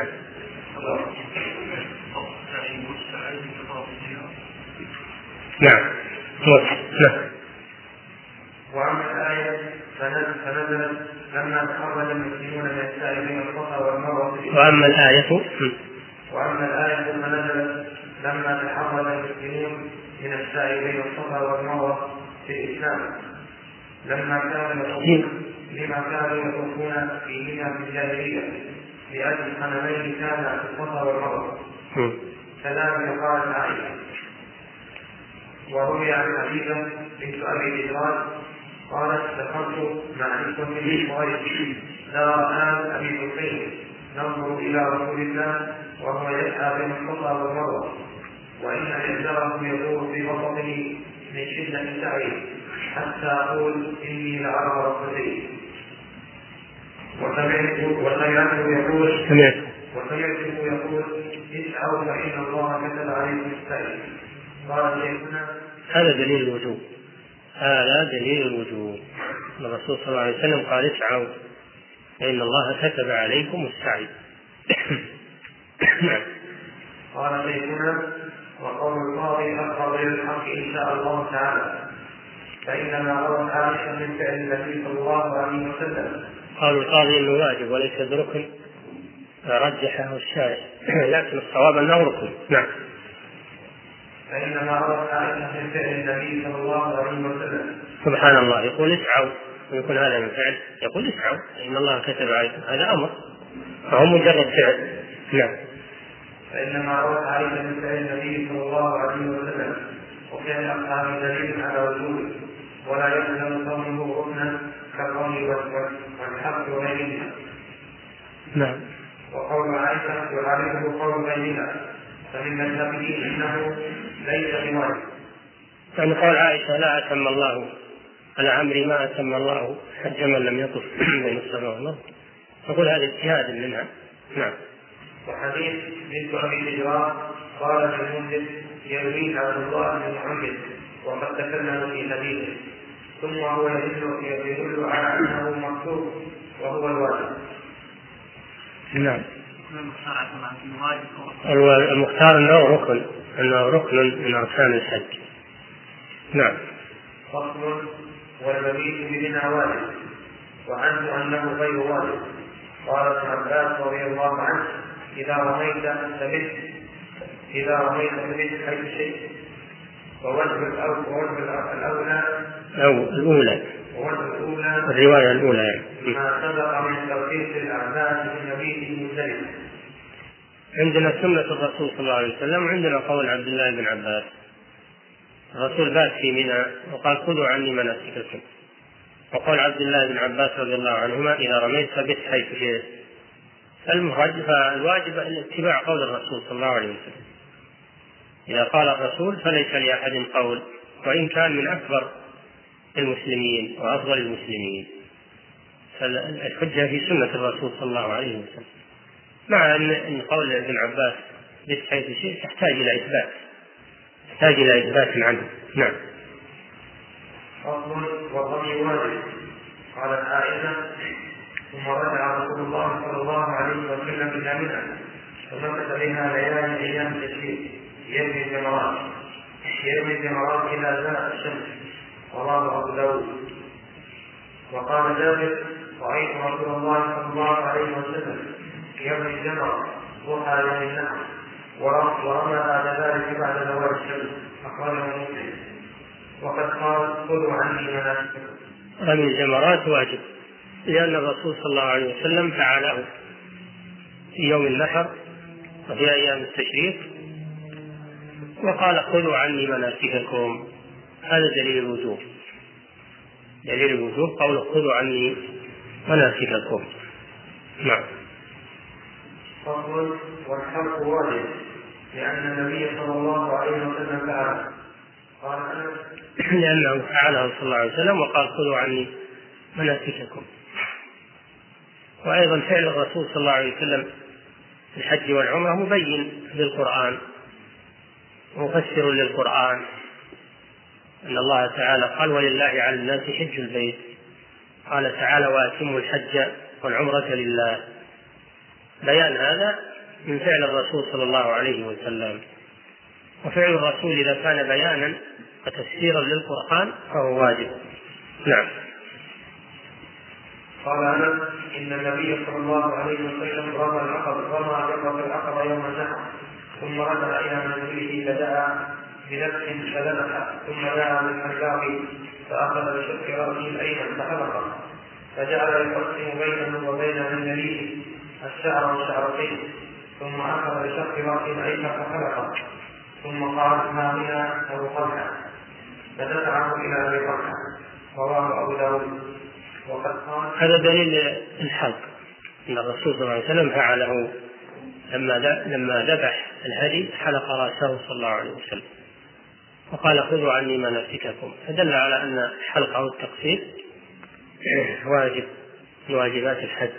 نعم. نعم.
وأما الآية فنزلت لما تحرج المسلمون من السعي بين الصفا والمروة.
وأما الآية
وأما الآية فنزلت لما تحرج المسلمون من السعي بين الصفا والمروة في الإسلام لما كانوا لما كانوا يطوفون فيهما في الجاهلية لأجل حملين كان في الصفا والمروة. كذلك قالت عائشة. وروي عن حبيبة بنت أبي ذئاب قالت دخلت مع إخوة من قريش دار آل أبي بكر ننظر إلى رسول الله وهو يسعى بين الصفا والمروة وإن إحداهم يدور في وسطه من شدة سعيه حتى أقول إني لأرى ركبتي. وسمعته يقول وسمعته يقول اسعوا فإن الله كتب عليكم السعي. قال شيخنا
هذا دليل الوجوب، هذا دليل الوجوب. الرسول صلى الله عليه وسلم قال اسعوا فإن الله كتب عليكم السعي.
قال شيخنا وقول القاضي أقرب إلى الحق إن شاء الله تعالى، فإنما روت عائشة من فعل النبي صلى الله عليه وسلم.
قالوا القاضي إنه واجب وليس بركن، رجحه الشارع، لكن الصواب أنه ركن. نعم.
فإنما روت عائشة من فعل النبي صلى الله عليه وسلم.
سبحان الله، يقول اسعوا ويكون هذا من فعل، يقول اسعوا إن الله كتب عليكم، هذا أمر فهو مجرد فعل. نعم.
فإنما روت عائشة من فعل النبي صلى الله عليه وسلم وكان أصحاب دليل على وجوده ولا يلزم كونه ركنا كالرمي والحق وغيرها.
نعم.
وقول عائشة يعارضه قول غيرها فمن مذهبه إنه ليس بواجب.
يعني قول عائشة لا أتم الله على عمري ما أتم الله حج من لم يطف بين الصفا والمروة، نقول هذا اجتهاد منها. نعم.
وحديث بنت أبي ذئاب قال في المنذر يرويه عبد الله بن محمد وقد تكلم في حديثه ثم هو يدل يدل على أنه مكتوب وهو الواجب.
نعم. المختار أنه ركن، أنه ركن من أركان الحج. نعم.
فصل والمبيت بنا واجب وعنه أنه غير واجب. قال ابن عباس رضي الله عنه إذا رميت فبت إذا رميت فبت حيث شيء. ووجه الأولى
أو الأولى
ووجه الأولى
الرواية الأولى يعني.
ما سبق من توقيت الأعداء في المبيت المزدلفة.
عندنا سنة الرسول صلى الله عليه وسلم وعندنا قول عبد الله بن عباس الرسول بات في منى وقال خذوا عني مناسككم. وقال عبد الله بن عباس رضي الله عنهما إذا رميت فبت حيث شئت. فالواجب أن اتباع قول الرسول صلى الله عليه وسلم. إذا قال الرسول فليس لأحد قول، وإن كان من أكبر المسلمين وأفضل المسلمين، فالحجة في سنة الرسول صلى الله عليه وسلم، مع أن قول ابن عباس بت حيث شئت تحتاج إلى إثبات تحتاج إلى إثبات عنه. نعم.
فصل والرمي واجب. قالت عائشة ثم رجع رسول الله صلى الله عليه وسلم إلى منى فمكث بها ليالي أيام التشريق يرمي الجمرات يرمي الجمرات إلى زالت الشمس. رواه أبو داود. وقال جابر رأيت رسول الله صلى الله عليه وسلم يرمي الجمر ضحى يوم النحر ورمى بعد ذلك بعد زوال الشمس. أخرجه مسلم. وقد قال خذوا عني مناسككم.
رمي الجمرات واجب، لأن الرسول صلى الله عليه وسلم فعله في يوم النحر وفي أيام التشريق وقال خذوا عني مناسككم. هذا دليل الوجوب دليل الوجوب قوله خذوا عني مناسككم. نعم.
فصل والحلق واجب لأن النبي صلى الله عليه وسلم فعله. قال أنس
لأنه فعله صلى الله عليه وسلم وقال خذوا عني مناسككم. وأيضا فعل الرسول صلى الله عليه وسلم في الحج والعمرة مبين للقرآن مفسر للقرآن، أن الله تعالى قال ولله على الناس حج البيت. قال تعالى وأتموا الحج والعمرة لله. بيان هذا من فعل الرسول صلى الله عليه وسلم. وفعل الرسول إذا كان بيانا وتفسيرا للقرآن فهو واجب. نعم.
قال أنس إن النبي صلى الله عليه وسلم رمى العقبة رمى جمرة العقبة يوم النحر ثم رجع إلى منزله فدعا بنفس فذبح ثم دعا بالحلاق فأخذ بشق رأسه الأيمن فحلقه فجعل يقسم بينه وبين منزله الشعر والشعرتين ثم أخذ بشق رأسه الأيمن فحلقه ثم قال ما هنا أبو طلحة فدفعه إلى أبي طلحة. رواه أبو داود.
هذا دليل الحلق أن الرسول صلى الله عليه وسلم فعله لما لما ذبح الهدي حلق رأسه صلى الله عليه وسلم وقال خذوا عني مناسككم، فدل على أن الحلق أو التقصير واجب من واجبات الحج.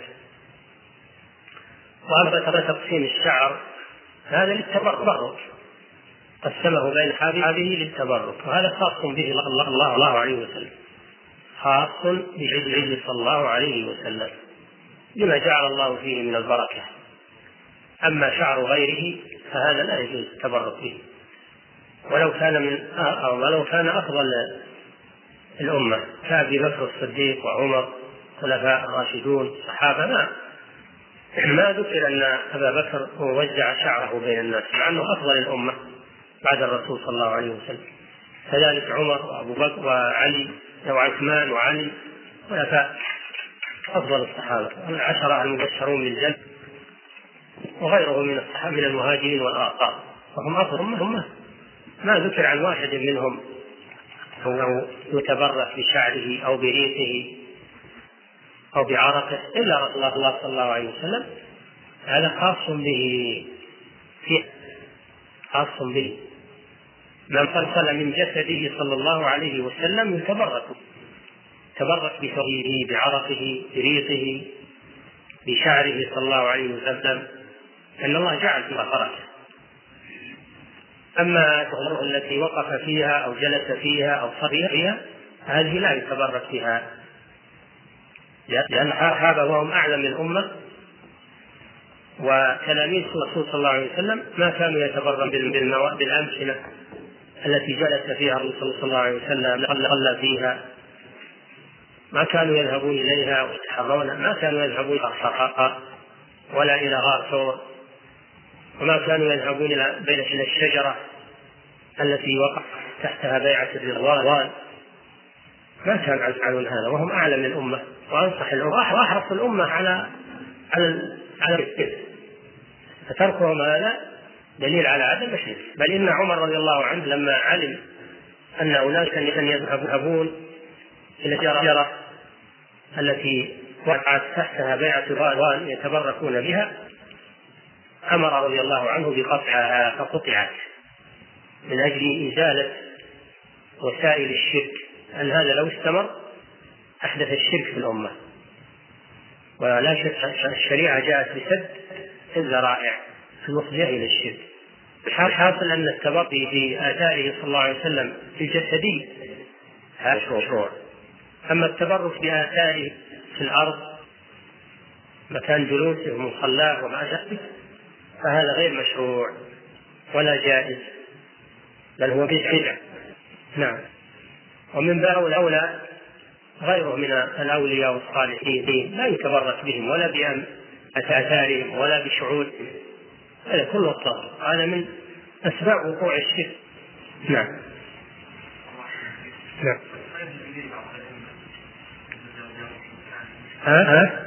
وأما تقسيم الشعر هذا للتبرك، قسمه بين حابه للتبرك، وهذا خاص به الله الله, الله عليه وسلم، خاص بعلمه صلى الله عليه وسلم لما جعل الله فيه من البركة. أما شعر غيره فهذا لا يجوز التبرك به، ولو كان من أو ولو كان أفضل الأمة كأبي بكر الصديق وعمر خلفاء الراشدون صحابة ما ما ذكر أن أبا بكر وزع شعره بين الناس مع أنه أفضل الأمة بعد الرسول صلى الله عليه وسلم. كذلك عمر وأبو بكر وعلي وعثمان وعلي خلفاء أفضل الصحابة العشرة المبشرون بالجنة وغيرهم من الصحابة من المهاجرين والأنصار، وهم أفضل أمة. ما ذكر عن واحد منهم أو يتبرك بشعره أو بريقه أو بعرقه إلا رسول الله صلى الله عليه وسلم. هذا خاص به في خاص به من فرسل من جسده صلى الله عليه وسلم يتبرك تبرك بثوبه بعرقه بريقه بشعره صلى الله عليه وسلم، أن الله جعل فيها بركة. أما الغرفة التي وقف فيها أو جلس فيها أو صلى فيها هذه لا يتبرك بها، لأن هذا وهم أعلم الأمة وتلاميذ الرسول صلى الله عليه وسلم ما كانوا يتبرك بالأمكنة التي جلس فيها الرسول صلى الله عليه وسلم صلى فيها، ما كانوا يذهبون إليها ويتحرون، ما كانوا يذهبون إلى الصحراء ولا إلى غار ثور، وما كانوا يذهبون إلى الشجرة التي وقع تحتها بيعة الرضوان، ما كانوا يفعلون هذا وهم أعلم الأمة وأنصح الأمة وأحرص الأمة على على على الإثم، فتركهم هذا دليل على عدم الشرك. بل إن عمر رضي الله عنه لما علم أن أناسا يذهبون إلى الشجرة التي وقعت تحتها بيعة الرضوان يتبركون بها، أمر رضي الله عنه بقطعها فقطعت من أجل إزالة وسائل الشرك، أن هذا لو استمر أحدث الشرك في الأمة. ولا شك الشريعة جاءت بسد الذرائع المفضية إلى الشرك. الحاصل أن التبرك في آثاره صلى الله عليه وسلم في الجسدي هذا مشروع، أما التبرك بآثاره في الأرض مكان جلوسه ومصلاه وما ذلك فهذا غير مشروع ولا جائز، بل هو بدعة. نعم. ومن باب الأولى غيره من الأولياء والصالحين لا يتبرك بهم ولا بآثارهم ولا بشعورهم، هذا كله الطاغوت، هذا من أسباب وقوع الشرك. نعم. نعم. ها ها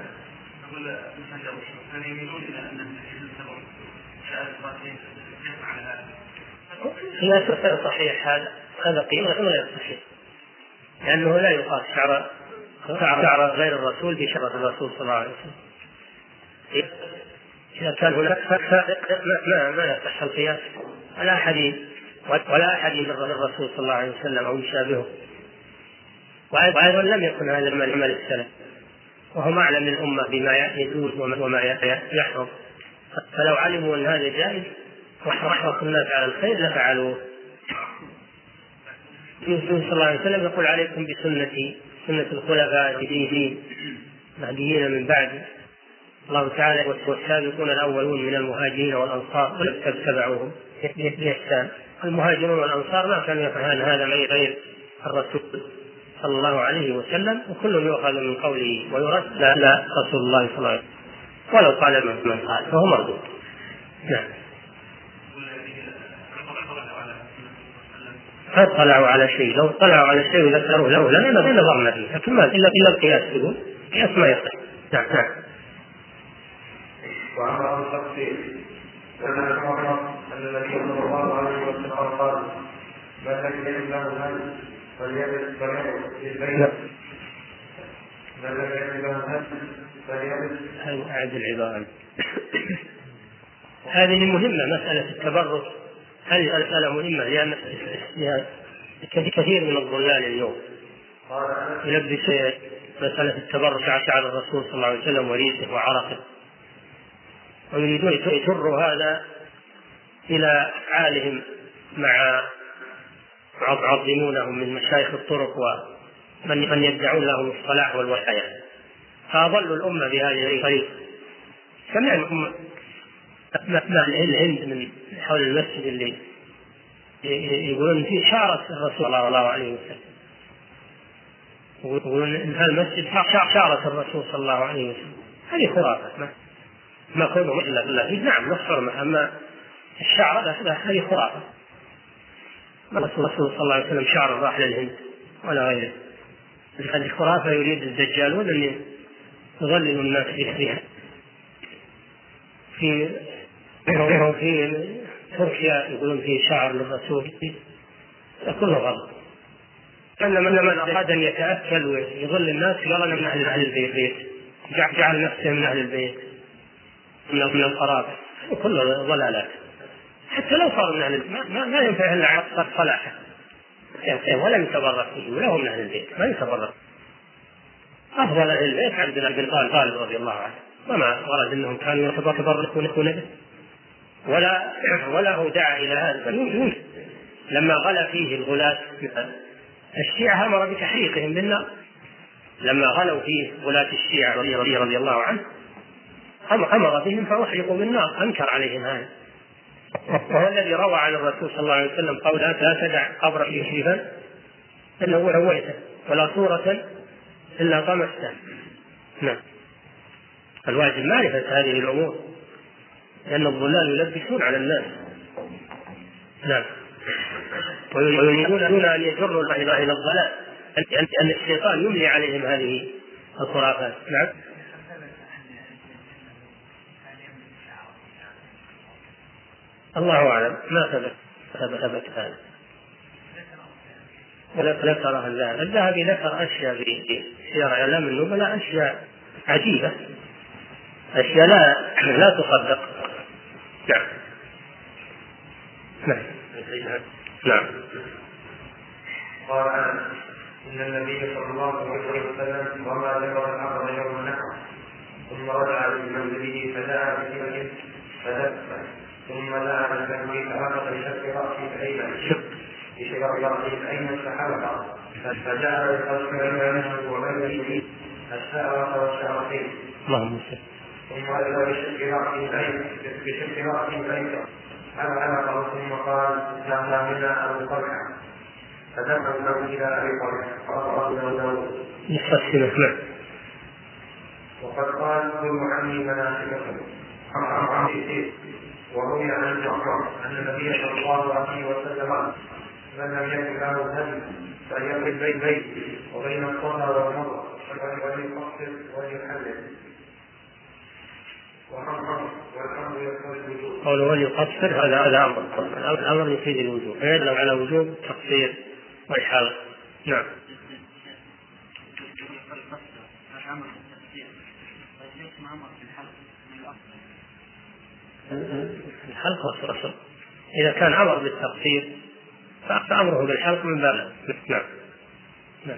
لا صحيح، هذا هذا قيمة غير صحيح، لأنه لا يقاس شعر شعر غير الرسول بشعر الرسول صلى الله عليه وسلم. إذا كان هناك فارق ما ما يصح القياس ولا أحد ولا أحد من الرسول صلى الله عليه وسلم أو يشابهه. وأيضا لم يكن هذا العمل السلف، وهم أعلم الأمة بما يجوز وما يحرم، فلو علموا أن هذا جائز وحرصوا الناس على الخير لفعلوه. النبي صلى الله عليه وسلم يقول عليكم بسنتي سنة الخلفاء الراشدين المهديين من بعد، الله تعالى والسابقون الأولون من المهاجرين والأنصار والذين اتبعوهم بإحسان. المهاجرون والأنصار ما كانوا يفعلون هذا غير الرسول صلى الله عليه وسلم، وكل يؤخذ من قوله ويرد لا, لا رسول الله صلى الله عليه وسلم، ولو قال من قال فهو مردود. نعم. هل طلعوا على شيء؟ لو طلعوا على شيء وذكروا له لنا نظرنا فيه، لكن ما إلا إلا القياس يقول قياس ما يصح. نعم. نعم.
وعمر التفسير أن النبي صلى الله عليه وسلم قال: من لم يجد له هدي فليبت بالبيت، من لم يجد له هدي فليبت.
أعد العبارة. هذه مهمة، مسألة التبرك هذه مسألة مهمة، لأن كثير من الضلال اليوم يلبس مسألة التبرك على الرسول صلى الله عليه وسلم وريثه وعرقه، ويريدون يجروا هذا إلى أفعالهم مع يعظمونهم من مشايخ الطرق ومن يدعون لهم الصلاح والوحياة، فأضلوا الأمة بهذه الطريقة. سمعنا مع الهند من حول المسجد اللي يقولون فيه شعرة الرسول صلى الله عليه وسلم، يقولون إن هذا المسجد شعرة الرسول صلى الله عليه وسلم. هذه خرافة، ما ما كونه إلا بالله. نعم نحرمها، أما الشعر هذه خرافة. الرسول صلى الله عليه وسلم شعر راح للهند ولا غيره. هذه خرافة يريد الدجالون أن يضللوا الناس فيها. في في تركيا يقولون فيه شعر للرسول، كله غلط. إنما من أراد أن يتأكل ويضل الناس قال أنا من أهل البيت، جعل نفسه من أهل البيت من القرابة، كله ضلالات. حتى لو صار من أهل البيت ما, ما ينفع إلا عقد صلاحه ولا يتبرك فيه، وله من أهل البيت ما يتبرك. أفضل أهل البيت عبد الله بن طالب رضي الله عنه، وما ورد أنهم كانوا يتبركون به ولا ولا هو دعا إلى هذا. لما غلا فيه الغلاة الشيعة أمر بتحريقهم بالنار، لما غلوا فيه غلاة الشيعة رضي الله عنه أمر بهم فأحرقوا بالنار، أنكر عليهم هذا. وهو الذي روى عن الرسول صلى الله عليه وسلم قول: لا تدع قبر شريفا إلا هو هويته ولا صورة إلا طمسته. نعم. الواجب معرفة هذه الأمور، لأن الضلال يلبسون على الناس. نعم. ويريدون أن يجروا إلى الضلال، أن الشيطان يملي عليهم هذه الخرافات. نعم. الله أعلم، ما ثبت ثبت هذا. ذكرها الذهب. الذهبي ذكر أشياء في سير إعلام النبلاء، أشياء عجيبة، أشياء لا لا تصدق. نعم نعم نعم.
قال إن النبي صلى الله عليه وسلم وما ذكر الأمر يوم النحر، ثم رجع لمنزله فدعا بكلمة فدفع، ثم دعا بالتنبيه فأخذ بشق رأسه الأيمن بشق رأسه الأيمن فحلق، فجعل يقصر بينه وبين يديه الشعرة والشعرتين، ثم أخذ بشق رأسه الأيمن بشق رأسه الأيسر حلق، ثم قال لا منا أبو طلحة، فدفع له إلى أبي طلحة
يستسلم.
وقد قال كل عني مناسككم وروي عن جعفر أن النبي صلى الله عليه وسلم من لم يكن له هدي فليقل بين بيت وبين الصفا والمروة وليقصر وليحلل والأمر يقول الوجوب.
قوله وليقصر هذا هذا أمر، الأمر يفيد الوجوب، يدل على وجوب التقصير والحلق. نعم. الحلق والقصر إذا كان أمر بالتقصير فأمره بالحلق من باب. نعم نعم.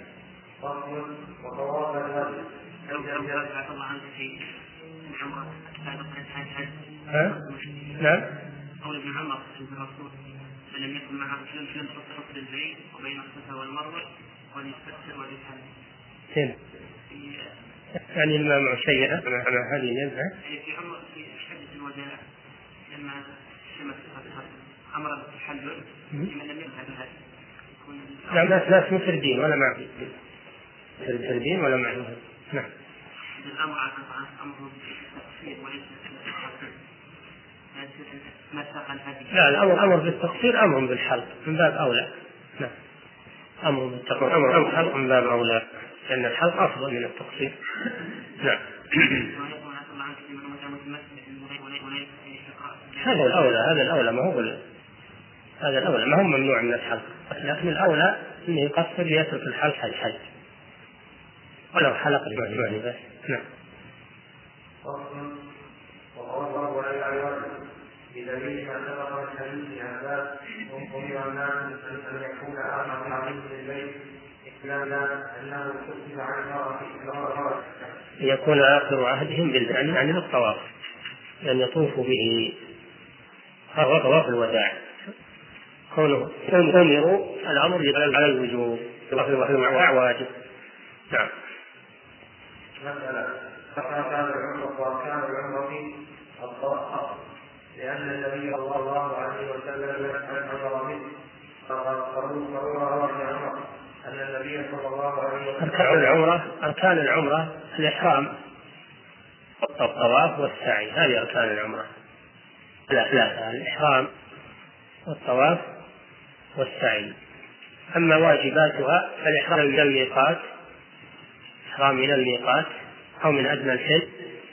نعم.
قول ابن عمر عند الرسول فلم يكن معه شيء لم تقصر البيت وبين الصفا والمروة وليستكثر وليحلل.
يعني ما مع شيء على هذه اليمنى
في عمر في حدث الوداع لما شمت أمر بالتحلل لمن لم يفعل هذا.
لا ناس ناس مفردين ولا معهم مفردين ولا معهم. نعم.
الأمر عن أمر بالتقصير وليس
لا الأمر أمر بالتقصير أمر بالحلق من باب أولى. نعم. أمر بالتقصير أمر أمر بالحلق من باب أولى لأن الحلق أفضل من التقصير. نعم. هذا الأولى هذا الأولى ما هو هذا الأولى ما هو ممنوع من الحلق، لكن الأولى إنه يقصر ليترك الحلق حج حج ولو حلق المعنى بس. نعم.
بدليل ما سبق من حديث عباس أمر الناس أن يكون آخر عظيم للبيت إسلاما أنه كتب عن المرأة
يكون آخر عهدهم بالبيت يعني الطواف أن يطوفوا به هو طواف الوداع. كونه أمروا الأمر على الوجوب طواف الوداع واجب. نعم.
مثلا فكان العمرة وكان العمرة الطواف لأن النبي صلى الله عليه وسلم أمر منه فروى ابن عمر أن النبي صلى الله عليه وسلم
أركان العمرة أركان العمرة الإحرام والطواف والسعي، هذه أركان العمرة ثلاثة: الإحرام والطواف والسعي. أما واجباتها فالإحرام من الميقات إحرام من الميقات أو من أدنى الحج،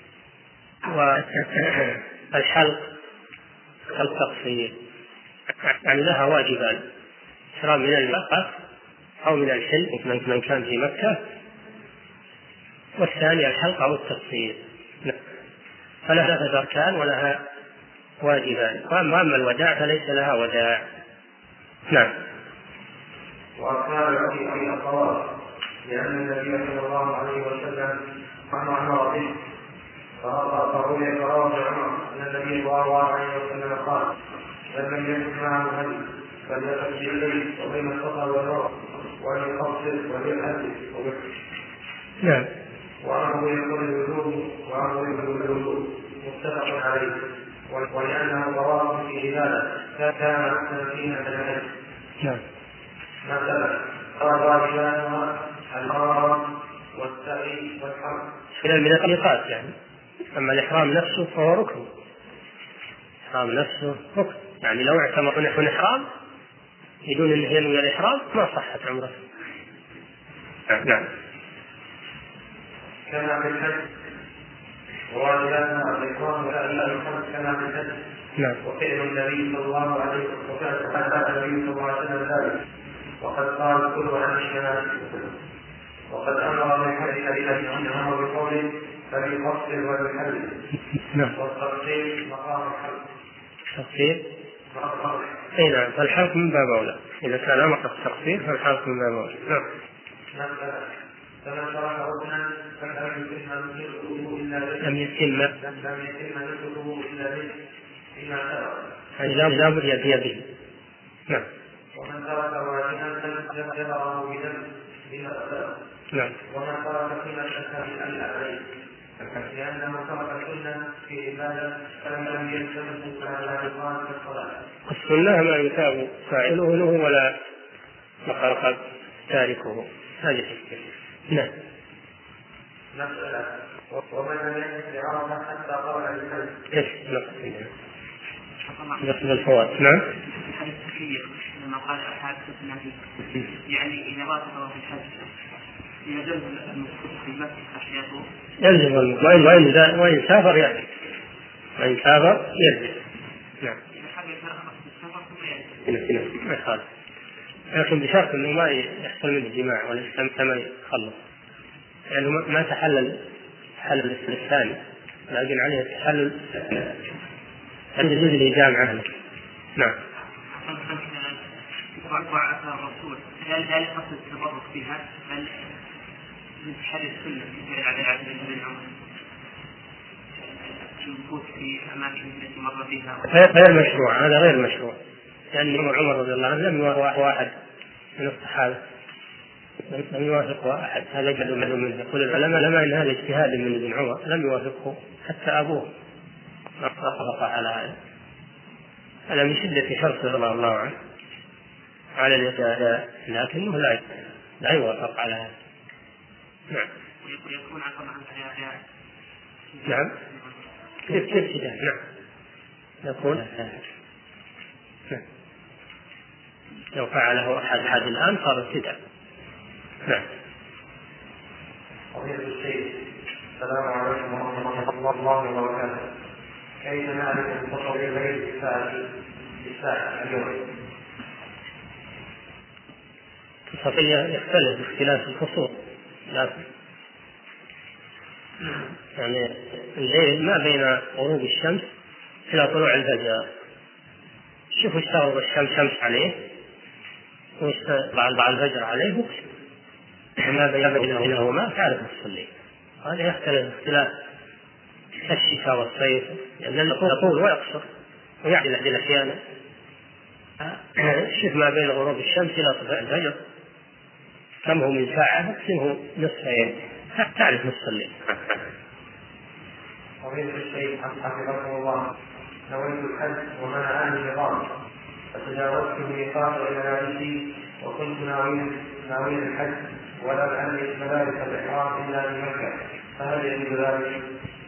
والحلق كالتقصير، يعني لها واجبان: إحرام من الميقات أو من الحل من كان في مكة، والثاني الحلق أو التقصير. فلها ثلاثة أركان ولها واجبان. وأما الوداع فليس لها وداع. نعم.
وأركان في الطواف لأن النبي صلى الله عليه وسلم أمر به فروي فروى عمر أن النبي صلى الله عليه وسلم قال: من لم يكن معه هدي فليقل بالبيت وبين الصفا والمروة وليقصر وليحلل.
نعم.
وأمره يقول الوجوب وأمره يقول الوجوب متفق عليه، ولأنه طواف في عبادة كان مستمسين بالحج.
نعم.
مثلا قال عبادها الحرام والسعي والحرم
من الميقات يعني. أما الإحرام نفسه فهو ركن. الإحرام نفسه ركن، يعني لو اعتمروا نحو الإحرام بدون أن ينوي الإحرام ما صحت عمره. نعم.
كما في الحج وواجباتنا الإكرام ولا الخمس كما في الحج.
نعم.
وفعل النبي صلى الله عليه وسلم وفعل النبي صلى الله عليه وسلم ذلك وقد قال كل عن الشمال. وقد أمر بالحج الذي عنه بقوله فليفصل وليحل. والتفصيل مقام الحل.
التفصيل اي نعم، فالحلق من باب اولى، اذا كان امر التقصير فالحلق من باب اولى. نعم.
فمن ترك ركنا فلم يتم نسكه الا به.
لم يتم
لم يتم نسكه الا به فيما سبق.
لا بد يأتي به. نعم.
ومن ترك واجبا جبره بدم بما سبق.
نعم.
ومن ترك سنة فلم عليه، لأنه ترك السنة في عبادة فلم يلتمس على إقامة الصلاة.
السنة ما يثاب فاعله له ولا مخالف تاركه، هذه الحكمة. نعم.
مسألة ومن لم يجد بعرفة حتى قبل الحج.
ايش نقص نقص الفوات. نعم.
الحديث التكبير لما قال أصحاب النبي يعني إذا راتب في الحج يلزم المسلم في المسجد أحياته.
يلزم المسلم وإن وإن سافر يأتي، وإن سافر يلزم. نعم.
إذا حب يترخص بالسفر ثم يلزم.
نعم ما يخالف، لكن بشرط إنه ما يحصل منه جماع ولا ما يخلص، يعني ما تحلل تحلل الثاني، لكن عليه تحلل عند جزء الإجامة عنه. نعم.
وعثى الرسول هل هل قصد التبرك بها بل من تحري السنة في فعل عدد من العمر المكوث في أماكن التي مر بها
غير مشروع، هذا غير مشروع، لأن عمر عمر رضي الله عنه لم يوافق واحد من الصحابة، لم يوافق واحد، هذا جد منه. يقول العلماء لما إن هذا اجتهاد من ابن عمر لم يوافقه حتى أبوه وافق على هذا، هذا من شدة شرطه رضي الله عنه على الاجتهاد، لكنه لا لا يوافق على هذا. نعم.
ويكون عقب عن حياة.
نعم. كيف كيف كذا؟ نعم. يكون نعم. لو فعله أحد أحد الآن صار ابتداء. نعم.
السلام عليكم ورحمة الله وبركاته. كيف نعرف التصوير غير الساعة اليوم؟
التصوير يختلف باختلاف الفصول، لكن يعني الليل ما بين غروب الشمس إلى طلوع الفجر، شوفوا اشتغل الشمس شمس عليه ويطلع الفجر عليه وقت، وما بينهما تعرف تصلي. هذا يختلف اختلاف الشتاء والصيف، لأن يطول ويقصر ويعدل عدل أحيانا. شوف ما بين غروب الشمس إلى طلوع الفجر كم هو من ساعة، اقسمه نصفين تعرف نصف الليل.
فضيلة الشيخ حفظكم الله، نويت الحج ومنعني النظام فتجاوزت ميقات الملابس وكنت ناويا ناويا الحج ولم أملك ملابس الإحرام إلا بمكة، فهل يجوز ذلك؟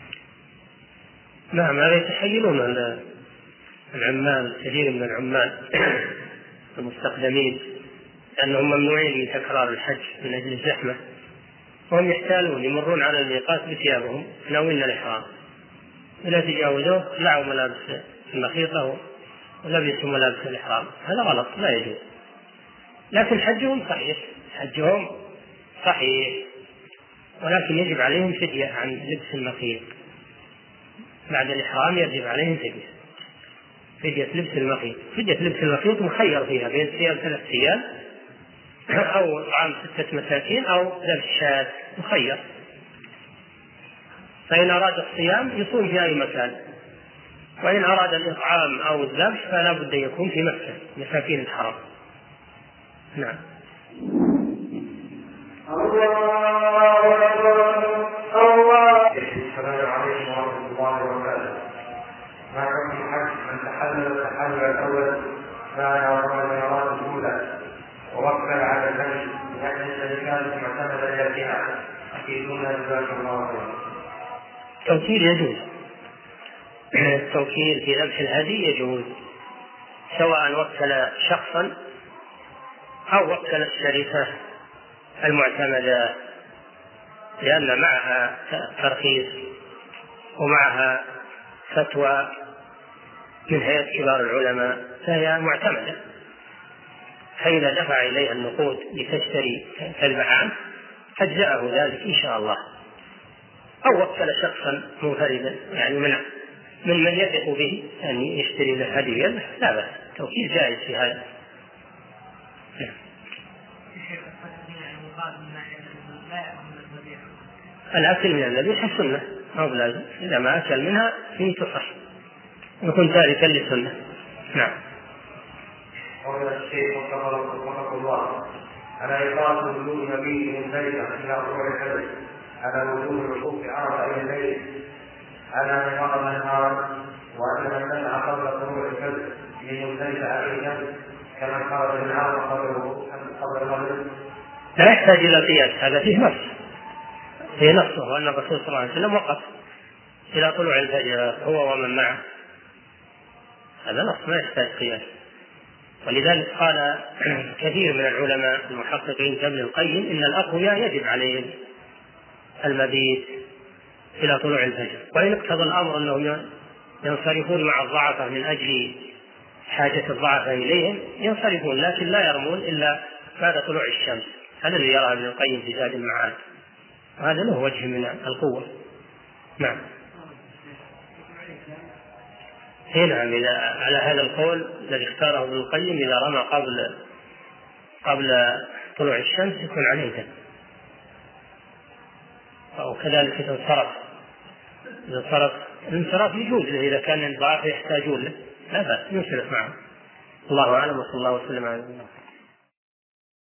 نعم، هذا يتحيلون العمال، كثير من العمال المستخدمين لأنهم ممنوعين من تكرار الحج من أجل الزحمة، وهم يحتالون يمرون على الميقات بثيابهم ناوين الإحرام، إذا تجاوزوه لعوا ملابس المخيطة ولبسوا ملابس الإحرام، هذا غلط لا يجوز. لكن حجهم صحيح، حجهم صحيح، ولكن يجب عليهم فدية عن لبس المخيط بعد الإحرام، يجب عليهم فدية فدية لبس المخيط. فدية لبس المخيط مخير فيها بين صيام ثلاث أيام أو طعام ستة مساكين أو ذبح شاة، مخير. فإن أراد الصيام يصوم في أي مكان، وإن أراد الإطعام أو الذبح فلا بد يكون في مكة مساكين الحرم. نعم.
السلام عليكم ورحمة الله وبركاته. ما حكم الحج من تحلل التحلل الأول مع الرمضان الأولى ووكل على الحج يعني الشركات معتمدة يديها أكيدون جزاكم الله خيرا.
التوكيل يجوز، التوكيل في ذبح الهدي يجوز، سواء وكل شخصا أو وكل الشركة المعتمدة، لأن معها ترخيص ومعها فتوى من هيئة كبار العلماء، فهي معتمدة. فإذا دفع إليها النقود لتشتري تذبح عنه أجزأه ذلك إن شاء الله، أو وكل شخصا منفردا يعني من من من يثق به أن يشتري له هدي يذبح لا بأس، توكيل جائز في هذا. الأكل من الذبيحة سنة أو لازم، إذا ما أكل منها فيه تصح يكون تاركا للسنة. نعم.
ومن الشيخ وفقه الله على إقامة وجود نبي من ليلة إلى ركوع الحج، على وجود الوقوف عرفة إلى الليل، على من فرض نهارا، وأن من منع قبل طلوع الفجر من مزدلفة عليه كمن خرج من عرفة قبل المغرب.
لا يحتاج إلى قياس، هذا فيه نص، فيه نص وأن الرسول صلى الله عليه وسلم وقف إلى طلوع الفجر هو ومن معه، هذا نص ما يحتاج قياس. ولذلك قال كثير من العلماء المحققين كابن القيم إن الأقوياء يجب عليهم المبيت إلى طلوع الفجر، وإن اقتضى الأمر أنهم ينصرفون مع الضعفة من أجل حاجة الضعفة إليهم ينصرفون، لكن لا يرمون إلا بعد طلوع الشمس. هذا الذي يرى ابن القيم في زاد المعاد، وهذا له وجه من القوة. نعم. نعم، إذا على هذا القول الذي اختاره ابن القيم إذا رمى قبل قبل طلوع الشمس يكون عليه دم، أو كذلك إذا انصرف إذا انصرف الانصراف يجوز له إذا كان الضعاف يحتاجون له لا بأس ينصرف معه. الله أعلم وصلى الله وسلم على نبينا محمد.